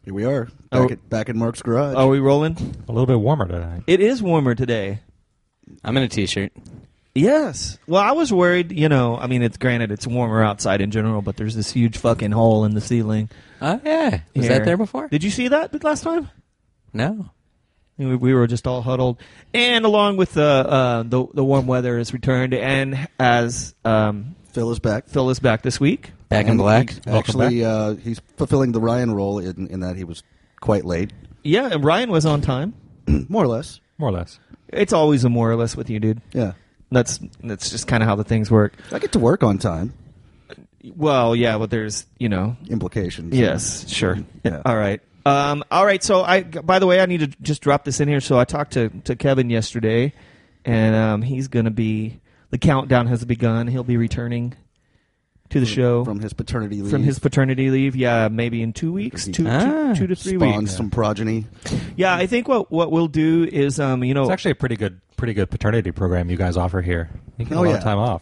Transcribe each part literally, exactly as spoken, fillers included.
Here we are, back, Oh. at, back in Mark's garage. Are we rolling? A little bit warmer tonight. It is warmer today. I'm in a t-shirt. Yes. Well, I was worried, you know, I mean, it's granted it's warmer outside in general, but there's this huge fucking hole in the ceiling. Oh, yeah. Was here. that there before? Did you see that last time? No. We, we were just all huddled. And along with the uh, the, the warm weather has returned, and as um, Phil is back. Phil is back this week. Back in And black. he's Welcome Actually, uh, he's fulfilling the Ryan role in, in that he was quite late, Yeah, and Ryan was on time. more or less. More or less. It's always a more or less with you, dude. Yeah, That's that's just kind of how the things work. I get to work on time. Well, yeah, but there's, you know, Implications. yes, sure. Yeah. All right. Um, all right. So, I, by the way, I need to just drop this in here. So, I talked to, to Kevin yesterday, and um, he's going to be, the countdown has begun. He'll be returning to the show from his paternity leave. from his paternity leave. Yeah, maybe in two weeks, two, two, Ah. two to three Spawned weeks. some progeny. Yeah, I think what, what we'll do is, um, you know, It's actually a pretty good, pretty good paternity program you guys offer here. You get Oh, a lot yeah. of time off.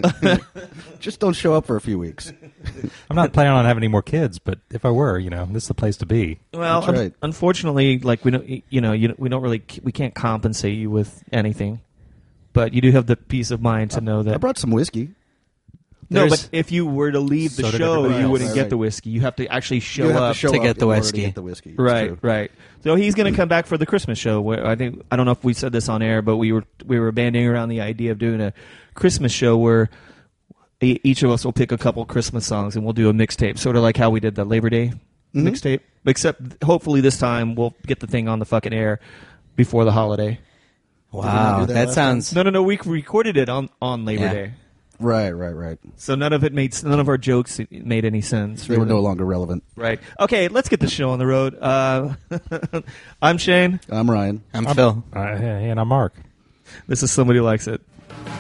Just don't show up for a few weeks. I'm not planning on having any more kids, but if I were, you know, this is the place to be. well, That's un- right. unfortunately, like we don't, you know, you, we don't really, we can't compensate you with anything, but you do have the peace of mind to know that. I brought some whiskey. No, There's- but if you were to leave the So did show, everybody you else. wouldn't Right, get right. the whiskey. You have to actually show you have up to show to up get the in order whiskey. To get the whiskey. It's right, true. right. So he's going to come back for the Christmas show. Where I think I don't know if we said this on air, but we were we were banding around the idea of doing a Christmas show where e- each of us will pick a couple Christmas songs and we'll do a mixtape, sort of like how we did the Labor Day Mhm. mixtape. Except hopefully this time we'll get the thing on the fucking air before the holiday. not Wow. do that That last sounds... No, no, no. We recorded it on on Labor Yeah. Day. Right, right, right. So none of it made none of our jokes made any sense. They were really. no longer relevant. Right. Okay, let's get the show on the road. Uh, I'm Shane. I'm Ryan. I'm Phil. Uh, hey, and I'm Mark. This is Somebody Likes It.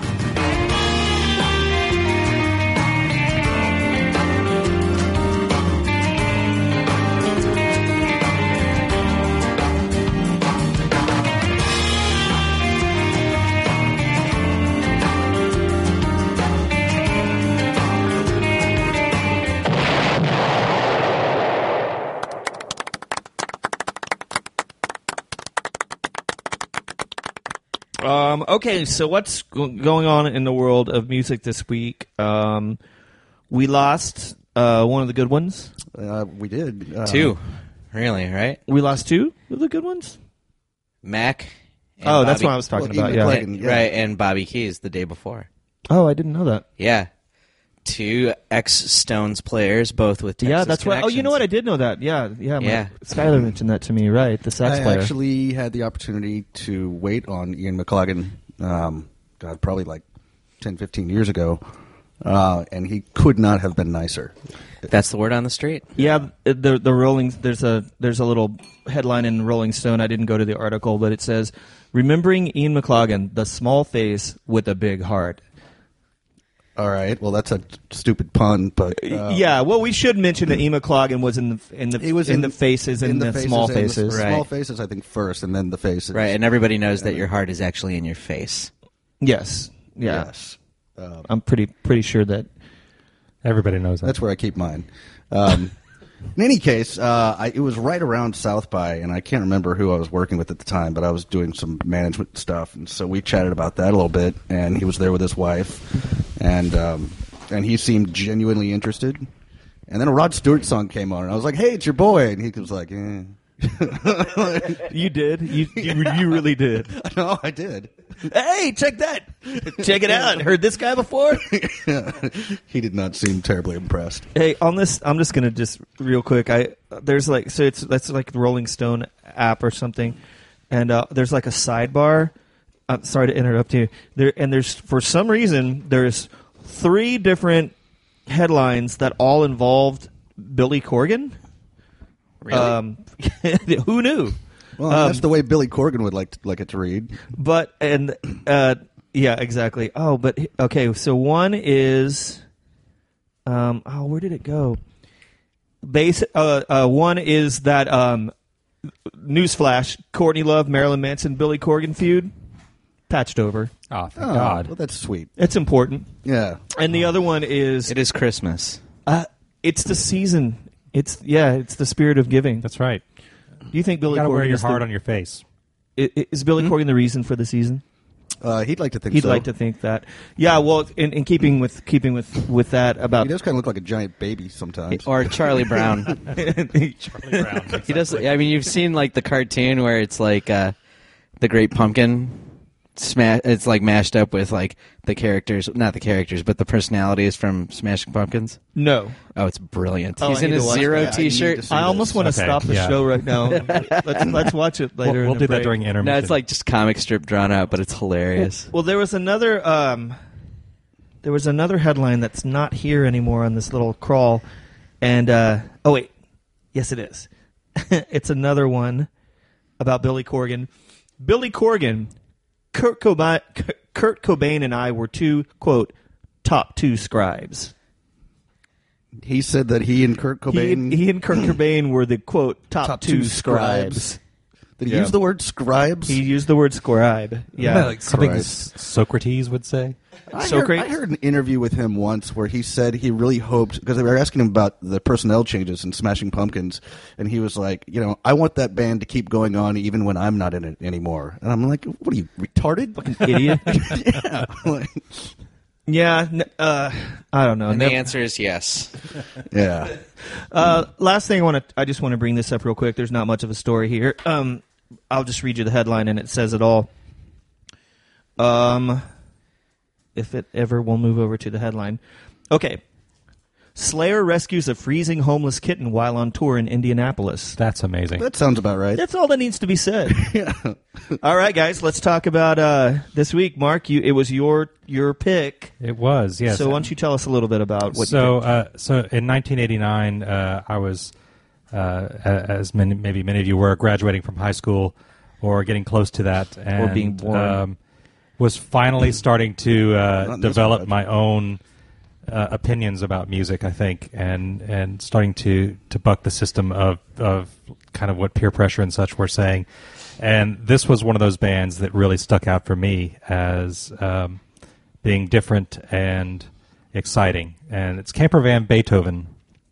Um, okay, so what's go- going on in the world of music this week? Um, we lost uh, one of the good ones. Uh, we did. Uh, Two. Really, right? We lost two of the good ones. Mac. and Oh, that's Bobby- what I was talking Well, about. Ian Yeah. McClegg- and- yeah. Right, and Bobby Keys the day before. Oh, I didn't know that. Yeah. Two ex-Stones players, both with Texas yeah, that's right. Oh, you know what? I connections. did know that. Yeah, yeah. My, Yeah. Skylar mentioned that to me. Right, the sax I player. actually had the opportunity to wait on Ian McClellan, um, God, probably like ten, fifteen years ago, uh, and he could not have been nicer. That's the word on the street. Yeah, the the Rolling there's a there's a little headline in Rolling Stone. I didn't go to the article, but it says, "Remembering Ian McClellan, the small face with a big heart." All right, well, that's a stupid pun, but uh, yeah, well, we should mention that Ian McClellan was in the in the he was in, in the faces and in the, faces small and the faces. Right. small faces, I think first, and then the faces. Right, and everybody knows that your heart is actually in your face. Yes, yeah, Yes, uh, I'm pretty pretty sure that. Everybody knows that. that's where I keep mine. Um, in any case, uh, I, it was right around South by, and I can't remember who I was working with at the time, but I was doing some management stuff, and so we chatted about that a little bit. And he was there with his wife, and um, and he seemed genuinely interested. And then a Rod Stewart song came on, and I was like, "Hey, it's your boy," and he was like, "Eh." You did. You, you you really did. No, I did. Hey, check that. Check it out. Heard this guy before? He did not seem terribly impressed. Hey, on this, I'm just gonna just real quick. I there's like so it's that's like the Rolling Stone app or something, and uh, there's like a sidebar. I'm sorry to interrupt you. There and there's for some reason there's three different headlines that all involved Billy Corgan. Really? Um, who knew? Well, Um, that's the way Billy Corgan would like to, like it to read. But and uh, yeah, exactly. Oh, but okay. So one is, um, oh, where did it go? Base. Uh, uh, one is that um, newsflash: Courtney Love, Marilyn Manson, Billy Corgan feud patched over. oh, thank Oh, God. well, that's sweet. It's important. Yeah. And the other one is It is Christmas. uh, it's the season It's yeah, it's the spirit of giving. That's right. Do you think You Billy got to Corgan wear your is, heart the, on your face. i- i- is Billy Hmm? Corgan the reason for the season? Uh, he'd like to think He'd so. like to think that. Yeah, well, in, in keeping with keeping with, with that about He does kind of look like a giant baby sometimes. Or Charlie Brown. Charlie Brown. He does. I mean, you've seen like the cartoon where it's like uh, the Great Pumpkin. Smash. It's like mashed up with like the characters, not the characters, but the personalities from Smashing Pumpkins. no. Oh, it's brilliant. Oh, He's I in need a to watch Zero that. I need T-shirt. to see I this. almost want to Okay, stop the yeah. show right now. let's let's watch it later. We'll, in we'll the do that break. during intermission. No, it's like just comic strip drawn out, but it's hilarious. Well, there was another. Um, there was another headline that's not here anymore on this little crawl, and uh, oh wait, yes it is. It's another one about Billy Corgan. Billy Corgan, Kurt Cobain, Kurt Cobain, and I were two quote top two scribes. He said that he and Kurt Cobain. He, he and Kurt Cobain were the quote top, Top two, two scribes. scribes. Did he Yeah. use the word scribes? He used the word scribe. Yeah. like something Christ. S- Socrates would say. I heard, Socrates? I heard an interview with him once where he said he really hoped, because they were asking him about the personnel changes in Smashing Pumpkins, and he was like, you know, I want that band to keep going on even when I'm not in it anymore. And I'm like, what are you, retarded? Fucking idiot. yeah. Like, Yeah. n- Uh, I don't know. And the Never- answer is yes. yeah. Uh, last thing I want to, I just want to bring this up real quick. There's not much of a story here. Um, I'll just read you the headline, and it says it all. Um, if it ever will move over to the headline. Okay. Slayer rescues a freezing homeless kitten while on tour in Indianapolis. That's amazing. That sounds about right. That's all that needs to be said. yeah. All right, guys, let's talk about uh, this week. Mark, you, it was your your pick. It was, yes. So why don't you tell us a little bit about what so, you picked? uh, so in nineteen eighty-nine, uh, I was, uh, a- as many, maybe many of you were, graduating from high school or getting close to that, and being born. Um, was finally starting to Not uh, in this develop one, my own uh, opinions about music. I think, and and starting to, to buck the system of of kind of what peer pressure and such were saying. And this was one of those bands that really stuck out for me as um, being different and exciting. And it's Camper Van Beethoven.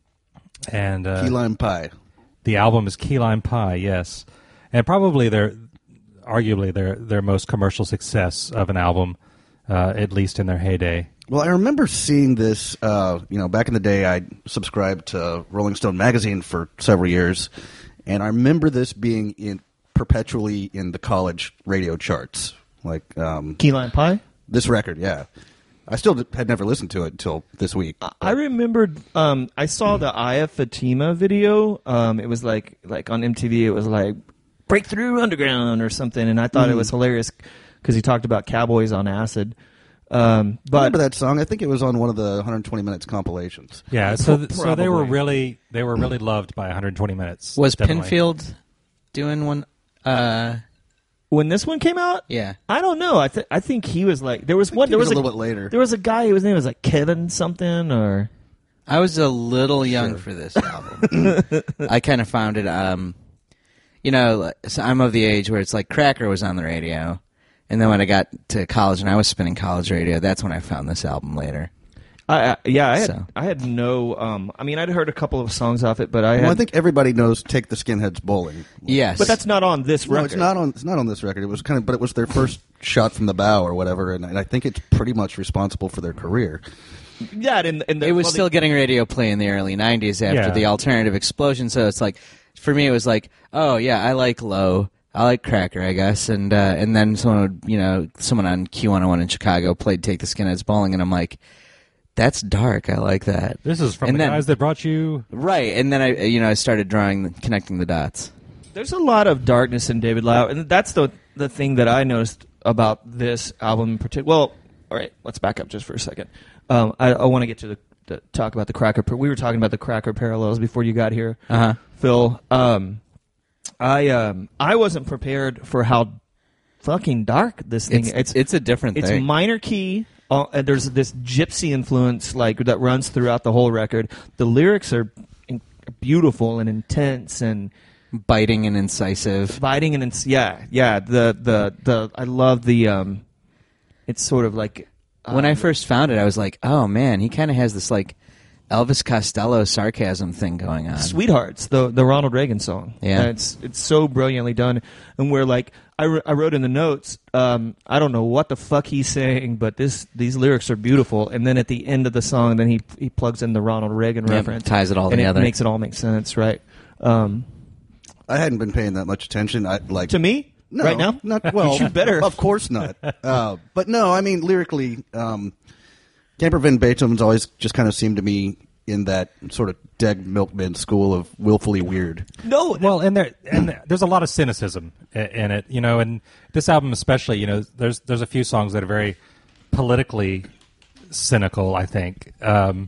And uh, Key lime pie. the album is Key Lime Pie, yes. And probably their, arguably their, their most commercial success of an album, uh, at least in their heyday. Well, I remember seeing this, uh, you know, back in the day, I subscribed to Rolling Stone magazine for several years, and I remember this being in perpetually in the college radio charts. Like, um, Key Lime Pie? this record, yeah. I still d- had never listened to it until this week. I remembered. Um, I saw the Aya Fatima video. Um, it was like like on M T V. It was like Breakthrough Underground or something, and I thought it was hilarious because he talked about cowboys on acid. Um, I but remember that song. I think it was on one of the one hundred twenty minutes compilations. Yeah, so th- so they were Probably. really they were really loved by one hundred twenty minutes. Was definitely. Pinfield doing one? Uh, when this one came out, yeah. I don't know. I th- I think he was like there was one. he There was was a little bit later. There was a guy whose name was like Kevin something or. I was a little young for this album. I kind of found it, um, you know, like- so I'm of the age where it's like Cracker was on the radio, and then when I got to college and I was spinning college radio, that's when I found this album later. I, I yeah, I had So. I had no. Um, I mean, I'd heard a couple of songs off it, but I had. Well, I think everybody knows "Take the Skinheads Bowling." Yes. but that's not on this record. No, it's not on. It's not on this record. It was kind of, but it was their first shot from the bow or whatever, and, and I think it's pretty much responsible for their career. Yeah, and, and the, It was well, still the, getting radio play in the early nineties after Yeah. the alternative explosion, so it's like, for me, it was like, oh, yeah, I like Low. I like Cracker, I guess. And uh, and then someone would, you know, someone on Q one oh one in Chicago played Take the Skinheads Bowling, and I'm like, that's dark. I like that. This is from And the then- guys that brought you. Right, and then I, you know, I started drawing, connecting the dots. There's a lot of darkness in David Lau, and that's the the thing that I noticed about this album in particular. Well, all right, let's back up just for a second. Um, I, I want to get to the, the talk about the Cracker. We were talking about the Cracker parallels before you got here, Uh-huh. Phil. Um, I um, I wasn't prepared for how fucking dark this thing. It's, it's a different It's thing. minor key. Uh, and there's this gypsy influence like that runs throughout the whole record. The lyrics are in- beautiful and intense and Biting and incisive. biting and it's yeah yeah the the the I love the um it's sort of like When I um, first found it, I was like, oh, man, he kind of has this, like, Elvis Costello sarcasm thing going on. Sweethearts, the the Ronald Reagan song. Yeah. And it's it's so brilliantly done. And we're like, I, I wrote in the notes, um, I don't know what the fuck he's saying, but this these lyrics are beautiful. And then at the end of the song, then he he plugs in the Ronald Reagan Yep, reference, ties it all and together. It makes it all make sense, right? Um, I hadn't been paying that much attention. I like to me, no, right now, not well. You better. Of course not. Uh, but no, I mean lyrically, um, Camper Van Beethoven's always just kind of seemed to me in that sort of Dead Milkman school of willfully weird. No, Well, and there and there's a lot of cynicism i- in it, you know, and this album especially, you know, there's there's a few songs that are very politically cynical, I think. Um,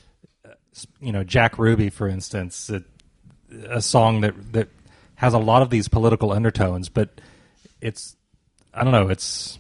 you know, Jack Ruby, for instance, a, a song that that has a lot of these political undertones, but it's I don't know, it's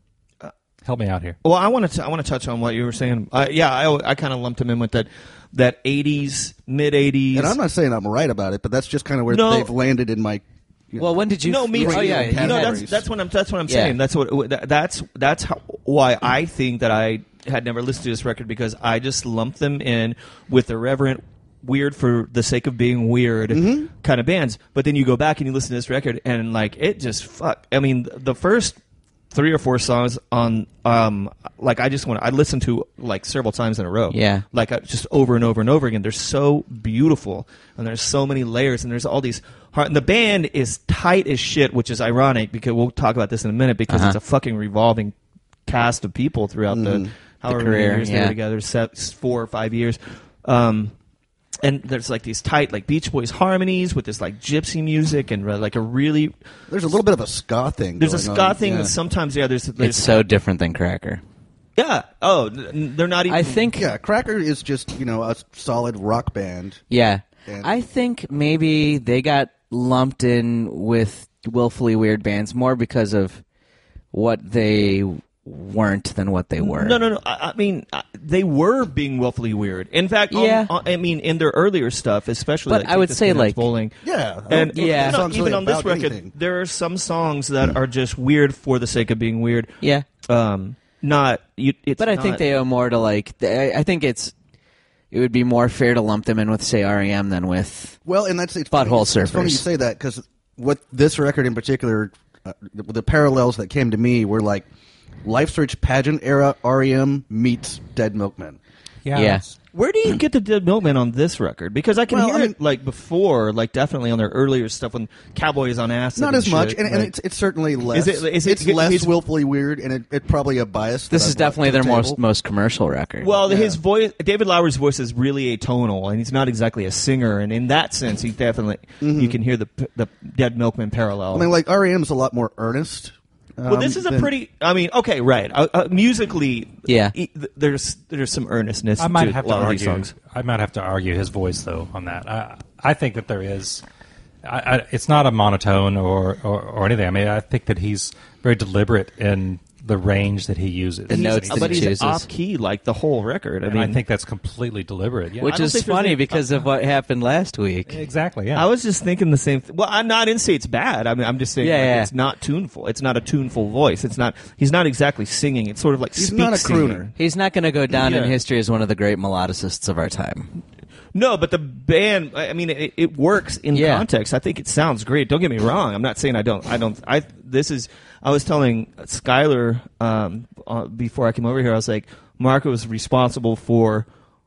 help me out here. Well, I want to I want to touch on what you were saying. Uh, yeah, I, I kind of lumped him in with that that eighties, mid eighties. And I'm not saying I'm right about it, but that's just kind of where No. they've landed in my. You know, Well, when did you? No, me oh, too. yeah, you no, had- that's that's what I'm that's what I'm Yeah. saying. That's what that- that's that's how, why I think that I had never listened to this record, because I just lumped them in with irreverent, weird for the sake of being weird kind of bands. But then you go back and you listen to this record, and like it just fuck. I mean, the first three or four songs on um like I just want I listened to like several times in a row. Yeah. Like uh, just over and over and over again. They're so beautiful, and there's so many layers, and there's all these hard, and the band is tight as shit, which is ironic because we'll talk about this in a minute, because Uh-huh. it's a fucking revolving cast of people throughout the however many career, years they yeah. were together, se- four or five years. Um and there's like these tight like Beach Boys harmonies with this like gypsy music, and uh, like a really there's a little bit of a ska thing. there's a going ska on. thing Yeah. that sometimes yeah there's, there's It's so different than Cracker. yeah oh n- they're not even I think. Yeah, Cracker is just you know a solid rock band. Yeah. And- I think maybe they got lumped in with willfully weird bands more because of what they weren't than what they were. No, no, no. I, I mean, uh, they were being willfully weird. In fact, on- Yeah. on- I mean, in their earlier stuff, especially, But like, I Take would This say, Kid Out like- bowling. Yeah, And Yeah. even, on- Songs even really on this about record, anything. there are some songs that are just weird for the sake of being weird. Yeah. Um, not. You, it's But I think not- they owe more to like. I I think it's. It would be more fair to lump them in with, say, R E M than with. Well, and that's it's Butthole funny, it's funny Surfers. you say that because what this record in particular, uh, the, the parallels that came to me were like Life's Rich pageant era R E M meets Dead Milkmen. Yeah. it's- Where do you get the Dead Milkman on this record? Because I can Well, hear I mean- it like before, like definitely on their earlier stuff when Cowboy is on acid. Not and as much, shit, and, and right? it's it's certainly less. Is it- is it- it's less his- willfully weird, and it, it probably a bias. that This I've is brought definitely to their the most table. most commercial record. Well, Yeah. his voice, David Lowery's voice is really atonal, and he's not exactly a singer. And in that sense, he definitely you can hear the the Dead Milkman parallel. I mean, like R E M's a lot more earnest. well, this um, is a than- pretty. I mean, okay, right. Uh, uh, musically, Yeah. e- th- there's there's some earnestness. I might to have a to lot of these argue. songs. I might have to argue his voice though on that. I I think that there is. I, I, it's not a monotone or, or or anything. I mean, I think that he's very deliberate in the range that he uses. The notes He's- that But he he's chooses. off key like the whole record. I and mean, I think that's completely deliberate. Yeah. Which I don't is think there's funny any- because of what happened last week. exactly. Yeah. I was just thinking the same thing. Well, I'm not in say it's bad. I mean, I'm just saying Yeah, like, yeah. it's not tuneful. It's not a tuneful voice. It's not. He's not exactly singing. It's sort of like He's speak not a singing. crooner. He's not going to go down in Yeah. history as one of the great melodicists of our time. No, but the band. I mean, it, it works in Yeah. context. I think it sounds great. Don't get me wrong. I'm not saying I don't. I don't. I. This is. I was telling Skylar um, uh, before I came over here. I was like, Marco was responsible for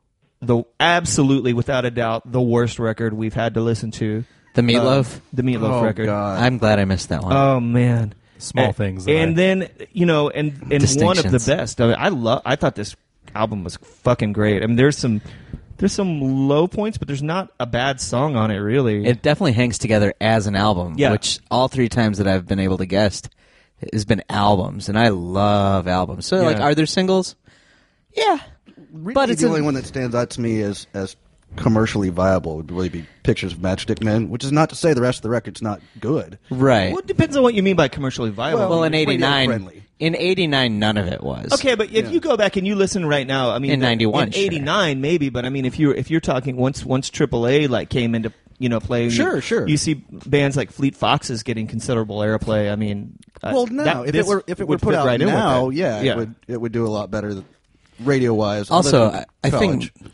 the absolutely, without a doubt, the worst record we've had to listen to. The Meatloaf? Uh, the Meatloaf Oh record. God! I'm glad I missed that one. Oh man, Small and, things that and I- then you know, and and one of the Distinctions. best. I, mean, I love. I thought this album was fucking great. I mean, there's some there's some low points, but there's not a bad song on it really. It definitely hangs together as an album, Yeah. which all three times that I've been able to guess has been albums, and I love albums. So, like, Yeah. are there singles? Yeah. Really, but it's the a- only one that stands out to me as as commercially viable would really be Pictures of Matchstick Men, which is not to say the rest of the record's not good. Right. well, it depends on what you mean by commercially viable. Well, in radio eighty-nine, friendly. in eighty-nine, none of it was. okay, but if Yeah. you go back and you listen right now, I mean, In ninety-one, in sure. eighty-nine maybe, but I mean, if you're if you're talking once once triple A like came into you know play, Sure, you, sure. you see bands like Fleet Foxes getting considerable airplay. I mean, uh, Well, no, that- if this it were if it were would put fit out right in with now, it. yeah, yeah. it would it would do a lot better radio wise. Also, I, I think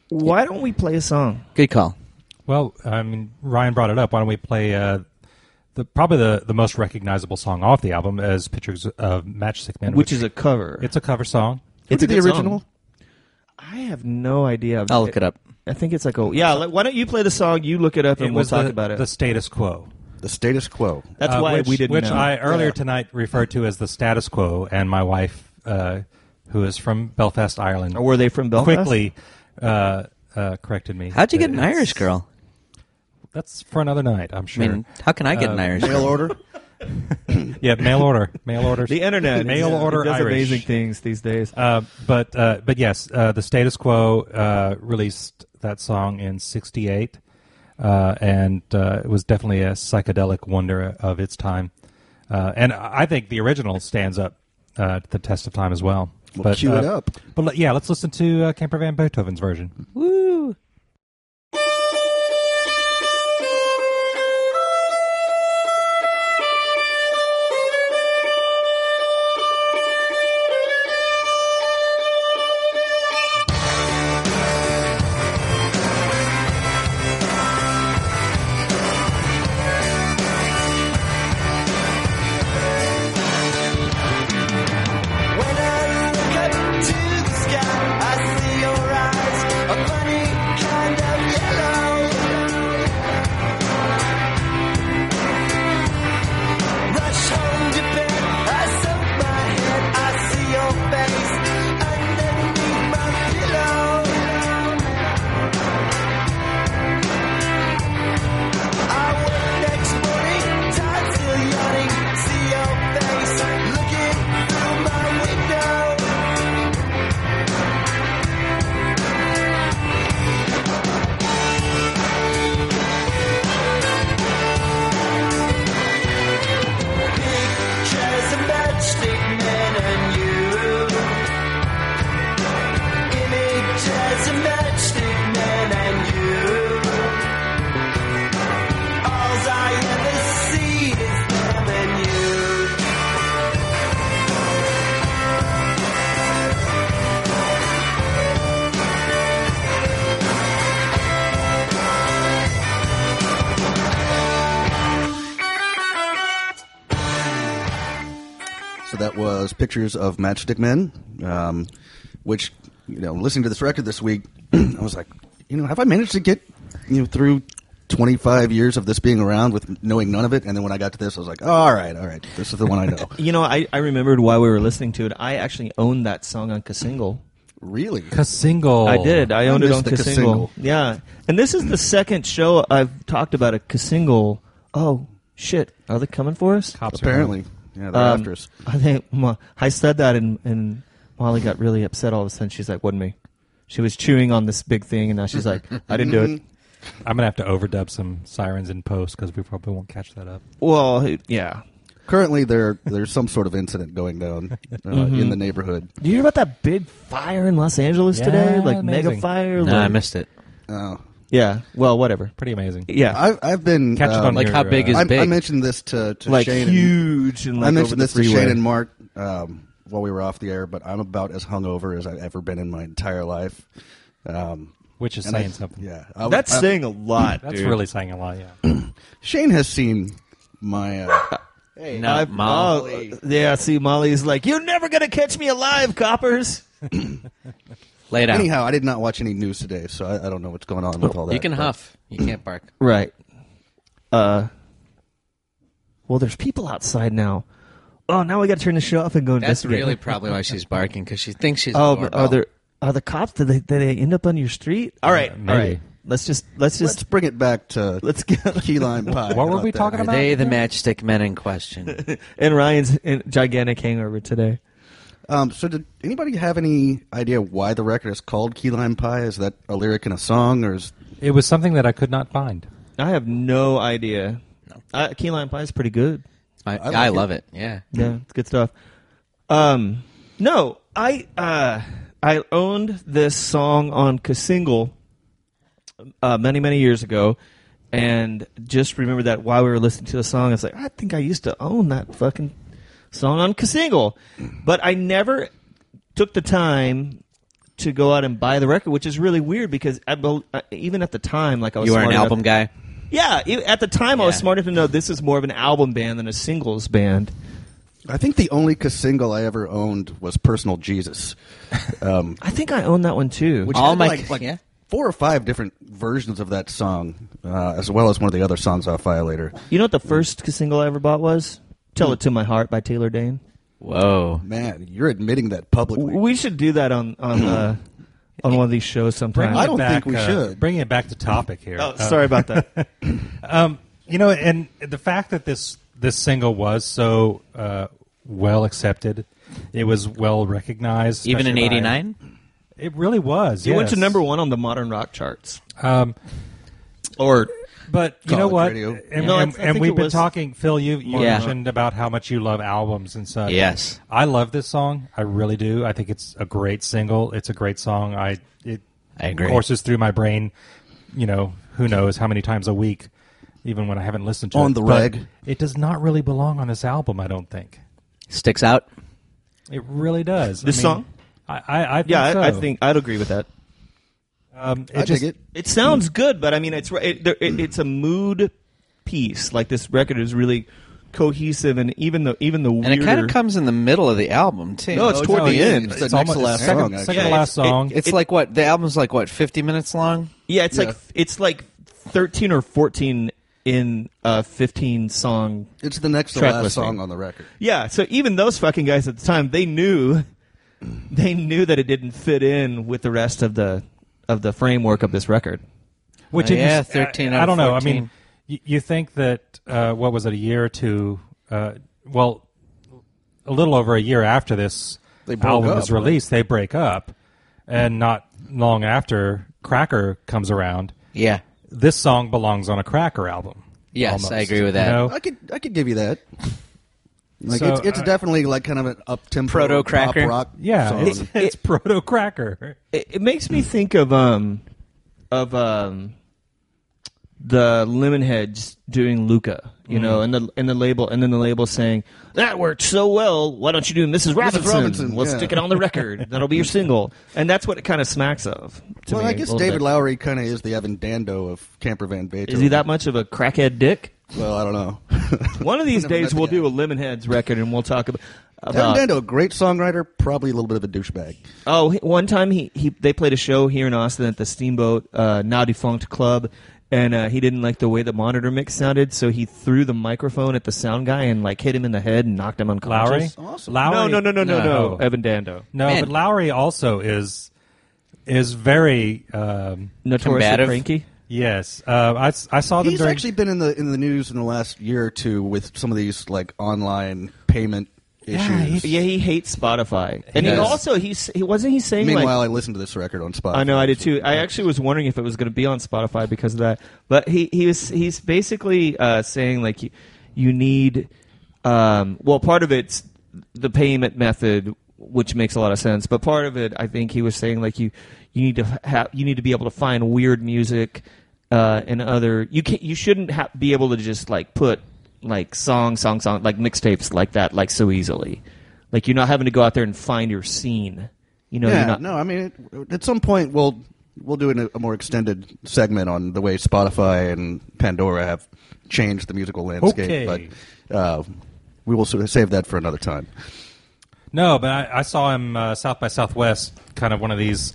Why don't we play a song? Good call. Well, I mean, Ryan brought it up. Why don't we play uh, the probably the, the most recognizable song off the album as Pictures of Matchstick Men, Which is a cover. it's a cover song. It's Is it a the good original? song. I have no idea. I'll look it up. I think it's like, oh, yeah, like, why don't you play the song, you look it up, and It we'll was talk the, about it. the status quo. The status quo. That's Uh, why which, we didn't Which know. I earlier Yeah. tonight referred to as the status quo, and my wife, uh, who is from Belfast, Ireland, Or were they from Belfast? quickly uh, uh, corrected me. How'd you get that an it's- Irish girl? That's for another night, I'm I sure. mean, how can I get an Uh, Irish Mail girl? order. yeah, mail order, mail orders. The internet. mail is- order it does Irish. amazing things these days. Uh, but uh, but yes, uh, the Status Quo uh, released that song in sixty-eight, uh, and uh, it was definitely a psychedelic wonder of its time. Uh, and I think the original stands up uh, to the test of time as well. Well, but, cue uh, it up. But le- yeah, let's listen to uh, Camper Van Beethoven's version. Woo! When I look up to the sky, I see your eyes, a funny kind of yellow. Rush home to bed, I soak my head, I see your face underneath my pillow. I wake next morning, tired still yawning, see your face looking through my window. Pictures of matchstick men and you. Images of matchstick men and you. All I ever see is them and you. So that was Pictures of Matchstick Men, um, which, you know, listening to this record this week, I was like, you know, have I managed to get, you know, through twenty-five years of this being around with knowing none of it? And then when I got to this, I was like, oh, all right, all right, this is the one I know. You know, I, I remembered while we were listening to it, I actually owned that song on Kasingle. Really? Kasingle. I did. I I owned it missed on the Kasingle. Kasingle. Yeah. And this is the second show I've talked about a Kasingle. Oh, shit. Are they coming for us? Cops are Apparently. Yeah, they're Um, after us. I think Ma- I said that, and, and Molly got really upset all of a sudden. She's like, wasn't me. She was chewing on this big thing, and now she's like, I didn't do it. I'm gonna have to overdub some sirens in post because we probably won't catch that up. Well, yeah. Currently, there there's some sort of incident going down uh, Mm-hmm. in the neighborhood. Did you hear about that big fire in Los Angeles Yeah, today? Like mega amazing. fire? No, like, I missed it. Oh. Yeah. Well, whatever. Pretty amazing. Yeah. I've, I've been... Catch it um, on Like your, how big uh, is I, big? I mentioned this to, to like Shane. and- huge and like I over mentioned the this to freeway. Shane and Mark um, while we were off the air, but I'm about as hungover as I've ever been in my entire life. Um, Which is and I- saying something. Yeah, I, That's I, saying a lot, That's dude. really saying a lot. Yeah. Shane has seen my. Uh, Hey, No, I've- Molly. oh, yeah, see, Molly's like, you're never going to catch me alive, coppers. Lay it out. anyhow, I did not watch any news today, so I, I don't know what's going on with all that. You can but- huff. You can't bark. Right. Uh. Well, there's people outside now. Oh, now we got to turn the show off and go That's investigate. really probably why she's barking, because she thinks she's. Oh, a but doorbell. are there are the cops? Did they did they end up on your street? All right, Uh, all maybe. right. Let's just let's Let's just bring it back to let's get key lime pie. What were How we about talking that? Are about? they the matchstick men in question? and Ryan's in- gigantic hangover today. Um, so, did anybody have any idea why the record is called Key Lime Pie? Is that a lyric in a song, or is It was something that I could not find. I have no idea. No. Uh, key lime pie is pretty good. I, I like I it. love it. Yeah. Yeah, it's good stuff. Um, no, I uh, I owned this song on Kasingle uh, many many years ago, and just remember that while we were listening to the song, I was like, I think I used to own that fucking song on Kasingle, but I never took the time to go out and buy the record, which is really weird because I, bel- uh, even at the time, like I was You were an smart album enough, guy. Yeah, e- at the time I was Yeah. smart enough to know this is more of an album band than a singles band. I think the only single I ever owned was "Personal Jesus," um, I think I own that one too. which All had my- like, like yeah. four or five different versions of that song, uh, as well as one of the other songs off Violator. You know what the first single I ever bought was? "Tell It to My Heart" by Taylor Dane. Whoa. Man, you're admitting that publicly. We should do that on on uh, on one of these shows sometime. Bringing I it don't back, think we uh, should. Bringing it back to topic here. Oh, Uh, sorry about that. Um, you know, and the fact that this this single was so uh, well accepted, it was well recognized, Even in especially by- eighty-nine? It really was. It went to yes. number one on the modern rock charts. Um, Or but you know College what? radio. And, No, I- and, I and think we've it been was- talking, Phil. You, you Yeah. mentioned about how much you love albums and such. Yes. I love this song. I really do. I think it's a great single. It's a great song. I it I agree. courses through my brain. You know, who knows how many times a week, even when I haven't listened to it. On the But reg. it does not really belong on this album. I don't think Sticks out? it really does. This I mean, song? I, I, I think yeah, so. I, I think I'd agree with that. um, it I just, dig it. It sounds good, but I mean, it's it, there- it, it's a mood piece. Like this record is really cohesive, and even the even the And weirder. it kind of comes in the middle of the album, too. No, it's toward no, the it- end. It's the It's next almost to last second, song, second actually. to Yeah, last it's- it- song. It's like what? The album's like, what, fifty minutes long? yeah, it's Yeah. like it's like thirteen or fourteen in a fifteen song. It's the next to Track last listing. song on the record. Yeah, so even those fucking guys at the time, they knew they knew that it didn't fit in with the rest of the of the framework of this record. Which Uh, it yeah, is- thirteen I, out I of don't know. I fourteen. mean, you, you think that uh, what was it, a year or two? Uh, well, a little over a year after this They broke album up, is released, they break up, and not long after Cracker comes around, Yeah. this song belongs on a Cracker album. Yes, almost, I agree with that. You know? I could I could give you that. Like So, it's, it's uh, definitely like kind of an up tempo Proto-Cracker? pop rock. Yeah, song. it's, it's proto Cracker. It, it makes me think of um of um the Lemonheads doing Luca, you know, and the and the label and then the label saying that worked so well. Why don't you do Missus Robinson? Robinson, Let's yeah. stick it on the record. That'll be your single, and that's what it kind of smacks of. To Well, me, I a guess little David bit. Lowery kind of is the Evan Dando of Camper Van Beethoven. Is he that much of a crackhead dick? Well, I don't know. One of these Never met days the we'll guy. do a Lemonheads record and we'll talk about. Evan about Dando, a great songwriter, probably a little bit of a douchebag. Oh, he- one time he, he they played a show here in Austin at the Steamboat uh, now defunct club, and uh, he didn't like the way the monitor mix sounded, so he threw the microphone at the sound guy and like hit him in the head and knocked him Lowry? unconscious. Awesome. Lowry? No, no, no, no, no, no, No. Evan Dando, No, Man. but Lowry also is is very um, notoriously Combative. cranky. yes. Uh, I, s- I saw them He's during actually been in the in the news in the last year or two with some of these like online payment Yeah, issues. he's- Yeah, he hates Spotify, and he does. also he's he wasn't he saying like Meanwhile, I listened to this record on Spotify. I know I did too. I actually was wondering if it was going to be on Spotify because of that. But he, he was he's basically uh, saying like you, you need um, well part of it's the payment method, which makes a lot of sense. But part of it, I think he was saying like you you need to have you need to be able to find weird music uh, and other you can you shouldn't ha- be able to just like put like song song song like mixtapes like that like so easily. Like you're not having to go out there and find your scene. You know, yeah, you're not, no, I mean, it, at some point we'll we'll do an, a more extended segment on the way Spotify and Pandora have changed the musical landscape. Okay. But uh, we will sort of save that for another time. No, but I, I saw him uh, South by Southwest, kind of one of these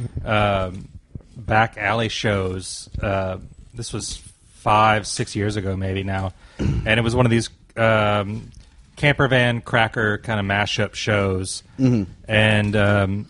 um, back alley shows. Uh, this was five, six years ago, maybe now, and it was one of these um, camper van cracker kind of mashup shows. Mm-hmm. And um,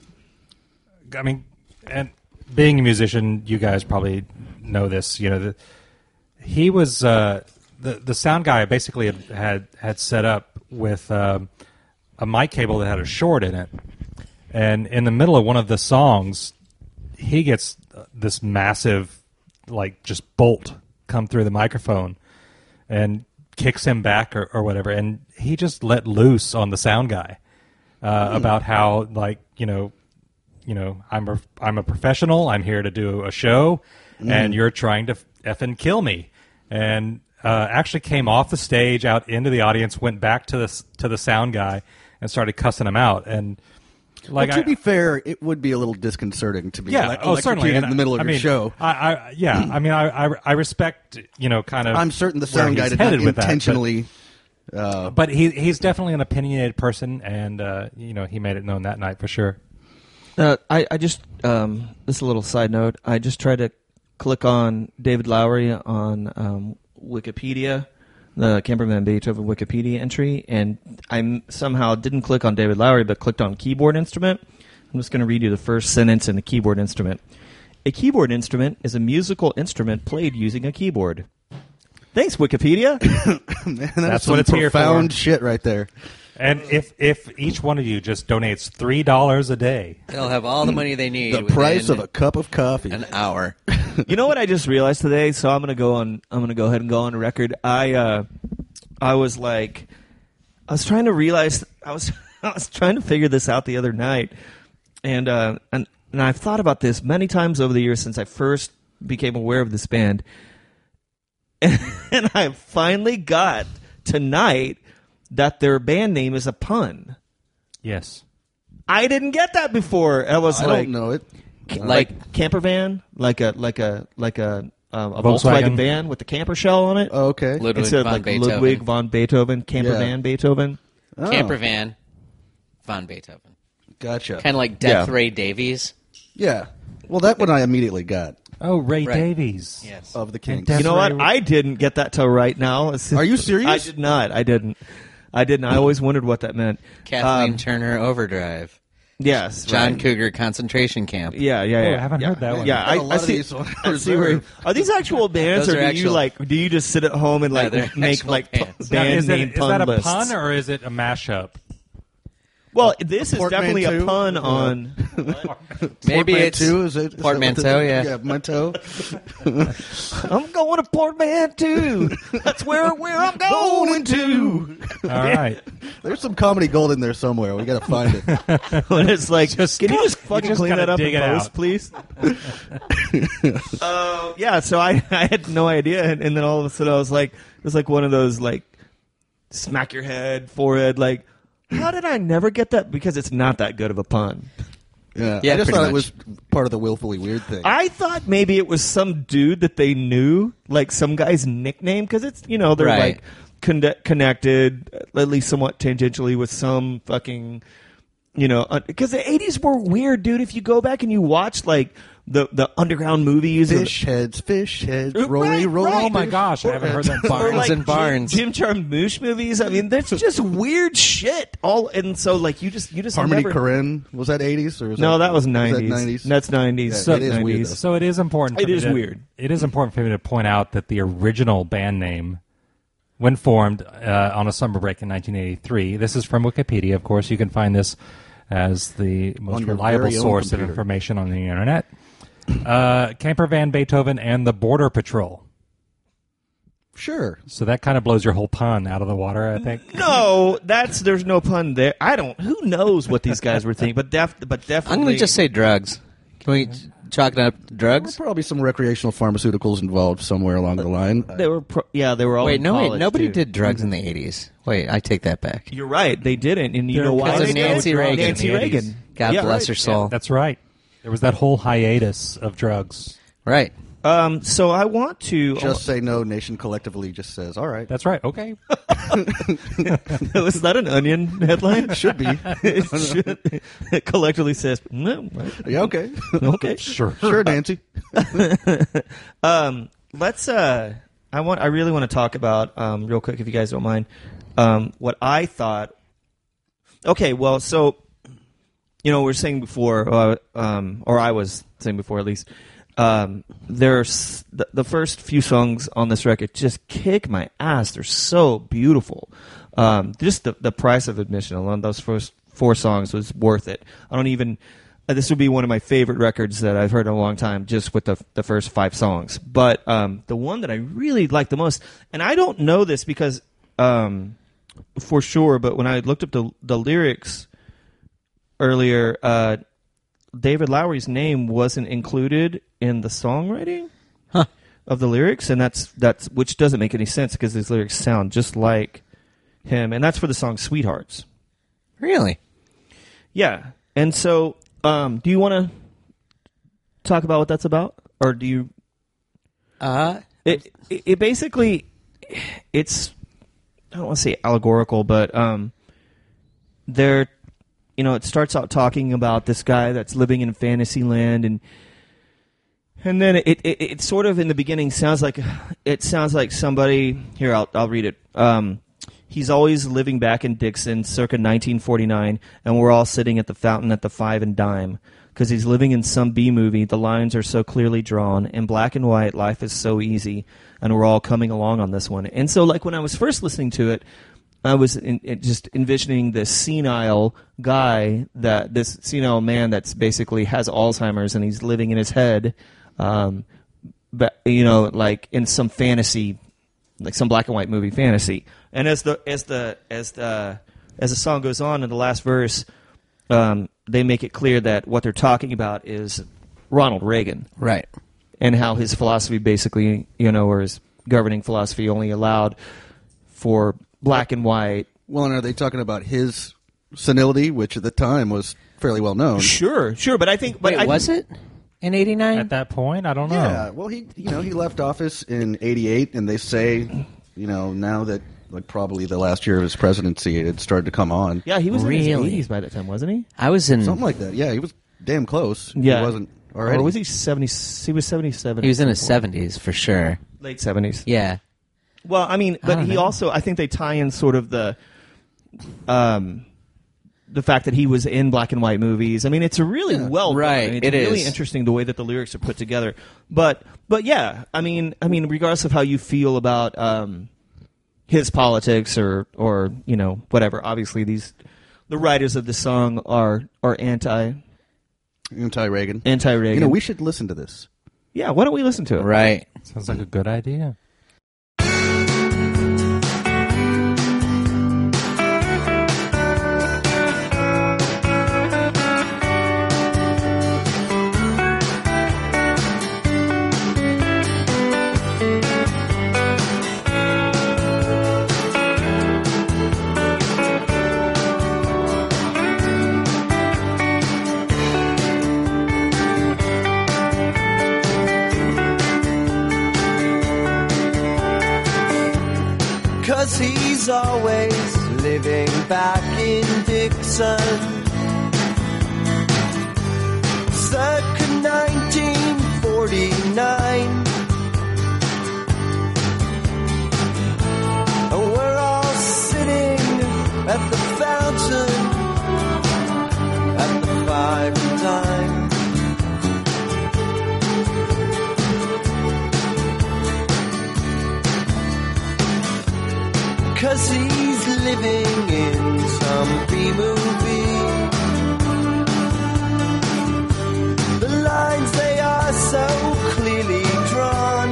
I mean, and being a musician, you guys probably know this. You know, the, he was uh, the the sound guy. Basically, had had, had set up with. Um, a mic cable that had a short in it, and in the middle of one of the songs, he gets this massive, like, just bolt come through the microphone and kicks him back or, or whatever, and he just let loose on the sound guy uh, Mm. about how, like, you know, you know, I'm a, I'm a professional, I'm here to do a show, Mm. and you're trying to effing kill me, and uh, actually came off the stage out into the audience, went back to the to the sound guy, and started cussing him out. And Like well, to I, be fair, it would be a little disconcerting to be yeah, ele- oh, certainly electrocuted and in the middle of I your mean, show. I, I, yeah, I mean, I, I, I respect, you know, kind of. I'm certain the where sound guy he's did not headed with that, but- intentionally. uh, But he he's definitely an opinionated person, and uh, you know he made it known that night for sure. Uh, I, I just, um, this is a little side note. I just tried to click on David Lowery on um, Wikipedia, the Camper Van Beethoven Wikipedia entry, and I m- somehow didn't click on David Lowery, but clicked on keyboard instrument. I'm just going to read you the first sentence in the keyboard instrument. A keyboard instrument is a musical instrument played using a keyboard. Thanks, Wikipedia. Man, that's That's some what it's here for. profound shit right there. And if if each one of you just donates three dollars a day, They'll have all the money they need. The price of within a cup of coffee. an hour. You know what I just realized today? So I'm gonna go on. I'm gonna go ahead and go on record. I uh, I was like, I was trying to realize. I was I was trying to figure this out the other night, and uh, and and I've thought about this many times over the years since I first became aware of this band, and, and I finally got tonight that their band name is a pun. yes, I didn't get that before. I was I like, don't know it. like camper van, like a like a like a um, a Volkswagen. Volkswagen van with the camper shell on it. Oh, okay. Ludwig Instead of von like Beethoven. Ludwig von Beethoven, camper Yeah. van Beethoven. Oh, Camper van, von Beethoven. Gotcha. Kind of like Death Yeah. Ray Davies. Yeah. Well, that one I immediately got oh Ray Right. Davies, Yes. of the Kinks. That's You know what? right. I didn't get that till right now. Are you serious? I did not. I didn't. I didn't. I always wondered what that meant. Kathleen Um, Turner Overdrive. yes. John right. Cougar Concentration Camp. Yeah, yeah, Oh, yeah. I haven't yeah. heard that one. Yeah, Got I, a lot I of see. these on I see where, reserve. are these actual bands, Those or are do you actual- like? Do you just sit at home and like they're make actual like bands. Now, band is, it, name is pun that a lists? pun or is it a mashup? Well, this is Portmanteau? definitely a pun Yeah. on. Maybe it's Portmanteau, is it? Is that what Portmanteau, the- yeah. Yeah, Manteau. I'm going to Portmanteau. That's where where I'm going to. All right, There's some comedy gold in there somewhere. We got to find it. When it's like, Just- can you just you fucking just clean gotta that up dig in it post, out. please? uh, yeah. So I, I had no idea, and, and then all of a sudden I was like, it was like one of those like smack your head, forehead, like. How did I never get that? Because it's not that good of a pun. Yeah, Yeah, I just pretty thought it much. was part of the willfully weird thing. I thought maybe it was some dude that they knew, like some guy's nickname, because it's, you know, they're Right. like con- connected, at least somewhat tangentially, with some fucking, you know, because the eighties were weird, dude. If you go back and you watch, like, the, the underground movies. or the- Fish heads, fish heads, Right, Rory, Rory. right. oh my gosh, I haven't heard that. or Barnes like and Barnes. Jim, Jim Jarmusch movies. I mean, that's just weird shit. All and so like you just you just Harmony never, Korine. Was that eighties or was No, that was was nineties. nineties? That's nineties. Yeah, it is weird, nineties. though. So it is important. For It me is to- weird. It is important for me to point out that the original band name, when formed uh, on a summer break in nineteen eighty-three, this is from Wikipedia. Of course, you can find this as the most On your reliable very own source of computer. information on the internet. Uh, Camper Van Beethoven and the Border Patrol. Sure. So that kind of blows your whole pun out of the water, I think. No, that's there's no pun there. I don't. Who knows what these guys were thinking? But def, but definitely. I'm going to just say drugs. Can we chalk it up to There's drugs? probably some recreational pharmaceuticals involved somewhere along the line. they were. Pro- yeah, they were all. Wait, in no, wait. college, Nobody dude. did drugs in the eighties. Wait, I take that back. You're right. They didn't, and you They're know why? because of they didn't? Nancy Reagan. Nancy in the eighties. Reagan. God Yeah, bless right. her soul. That's right. There was that whole hiatus of drugs. Right. Um. So I want to. Just say no. Nation collectively just says, all right. That's right. Okay. Was that an Onion headline? Should be. it should. It collectively says no. Yeah, okay. Okay. Sure. Sure, Nancy. Um, let's. Uh, I want. I really want to talk about um, real quick, if you guys don't mind, um, what I thought. Okay, well, so you know, we were saying before, uh, um, or I was saying before, at least. Um, there's the, the first few songs on this record just kick my ass. They're so beautiful. Um, just the the price of admission alone, those first four songs was worth it. I don't even. Uh, this would be one of my favorite records that I've heard in a long time, just with the the first five songs. But um, the one that I really like the most, and I don't know this because um, for sure, but when I looked up the the lyrics earlier, uh, David Lowery's name wasn't included in the songwriting Huh. of the lyrics, and that's that's which doesn't make any sense because his lyrics sound just like him, and that's for the song "Sweethearts." Really? Yeah. And so, um, do you want to talk about what that's about, or do you? Uh, It it, it basically, it's I don't want to say allegorical, but um, they're you know it starts out talking about this guy that's living in fantasy land, and and then it, it it sort of in the beginning sounds like it sounds like somebody here. I'll I'll read it. Um, he's always living back in Dixon, circa nineteen forty-nine, and we're all sitting at the fountain at the five and dime. Because he's living in some B movie, the lines are so clearly drawn. In black and white, life is so easy, and we're all coming along on this one. And so, like, when I was first listening to it, I was in, in just envisioning this senile guy, that this senile man that's basically has Alzheimer's, and he's living in his head, um, but you know, like in some fantasy, like some black and white movie fantasy. And as the as the as the as the song goes on in the last verse. Um, they make it clear that what they're talking about is Ronald Reagan, right. and how his philosophy basically, you know, or his governing philosophy only allowed for black and white. Well, and are they talking about his senility, which at the time was fairly well known? Sure, sure, but I think, but Wait, I, was it in eighty-nine? At that point, I don't know. Yeah. Well, he you know he left office in eighty-eight, and they say, you know, now that like probably the last year of his presidency, it had started to come on. Yeah, he was in Really? his eighties by that time, wasn't he? I was in. Something like that. Yeah, he was damn close. Yeah, He wasn't already. or was he seventy? He was seventy-seven. He was in at his some point. seventies for sure. late seventies. Yeah. Well, I mean, but don't he know. also, I think they tie in sort of the, um, the fact that he was in black and white movies. I mean, it's a really well done. Right, I mean, it's it really is. interesting the way that the lyrics are put together. But, but yeah, I mean, I mean, regardless of how you feel about um, his politics or, or you know, whatever. Obviously, these the writers of the song are are anti anti-Reagan. anti Reagan. You know, we should listen to this. yeah, why don't we listen to it? Right. Sounds like a good idea. Cause he's always living back in Dixon, circa nineteen forty-nine. And we're all sitting at the fountain at the five and dime. Cause he's living in some B-movie. The lines, they are so clearly drawn.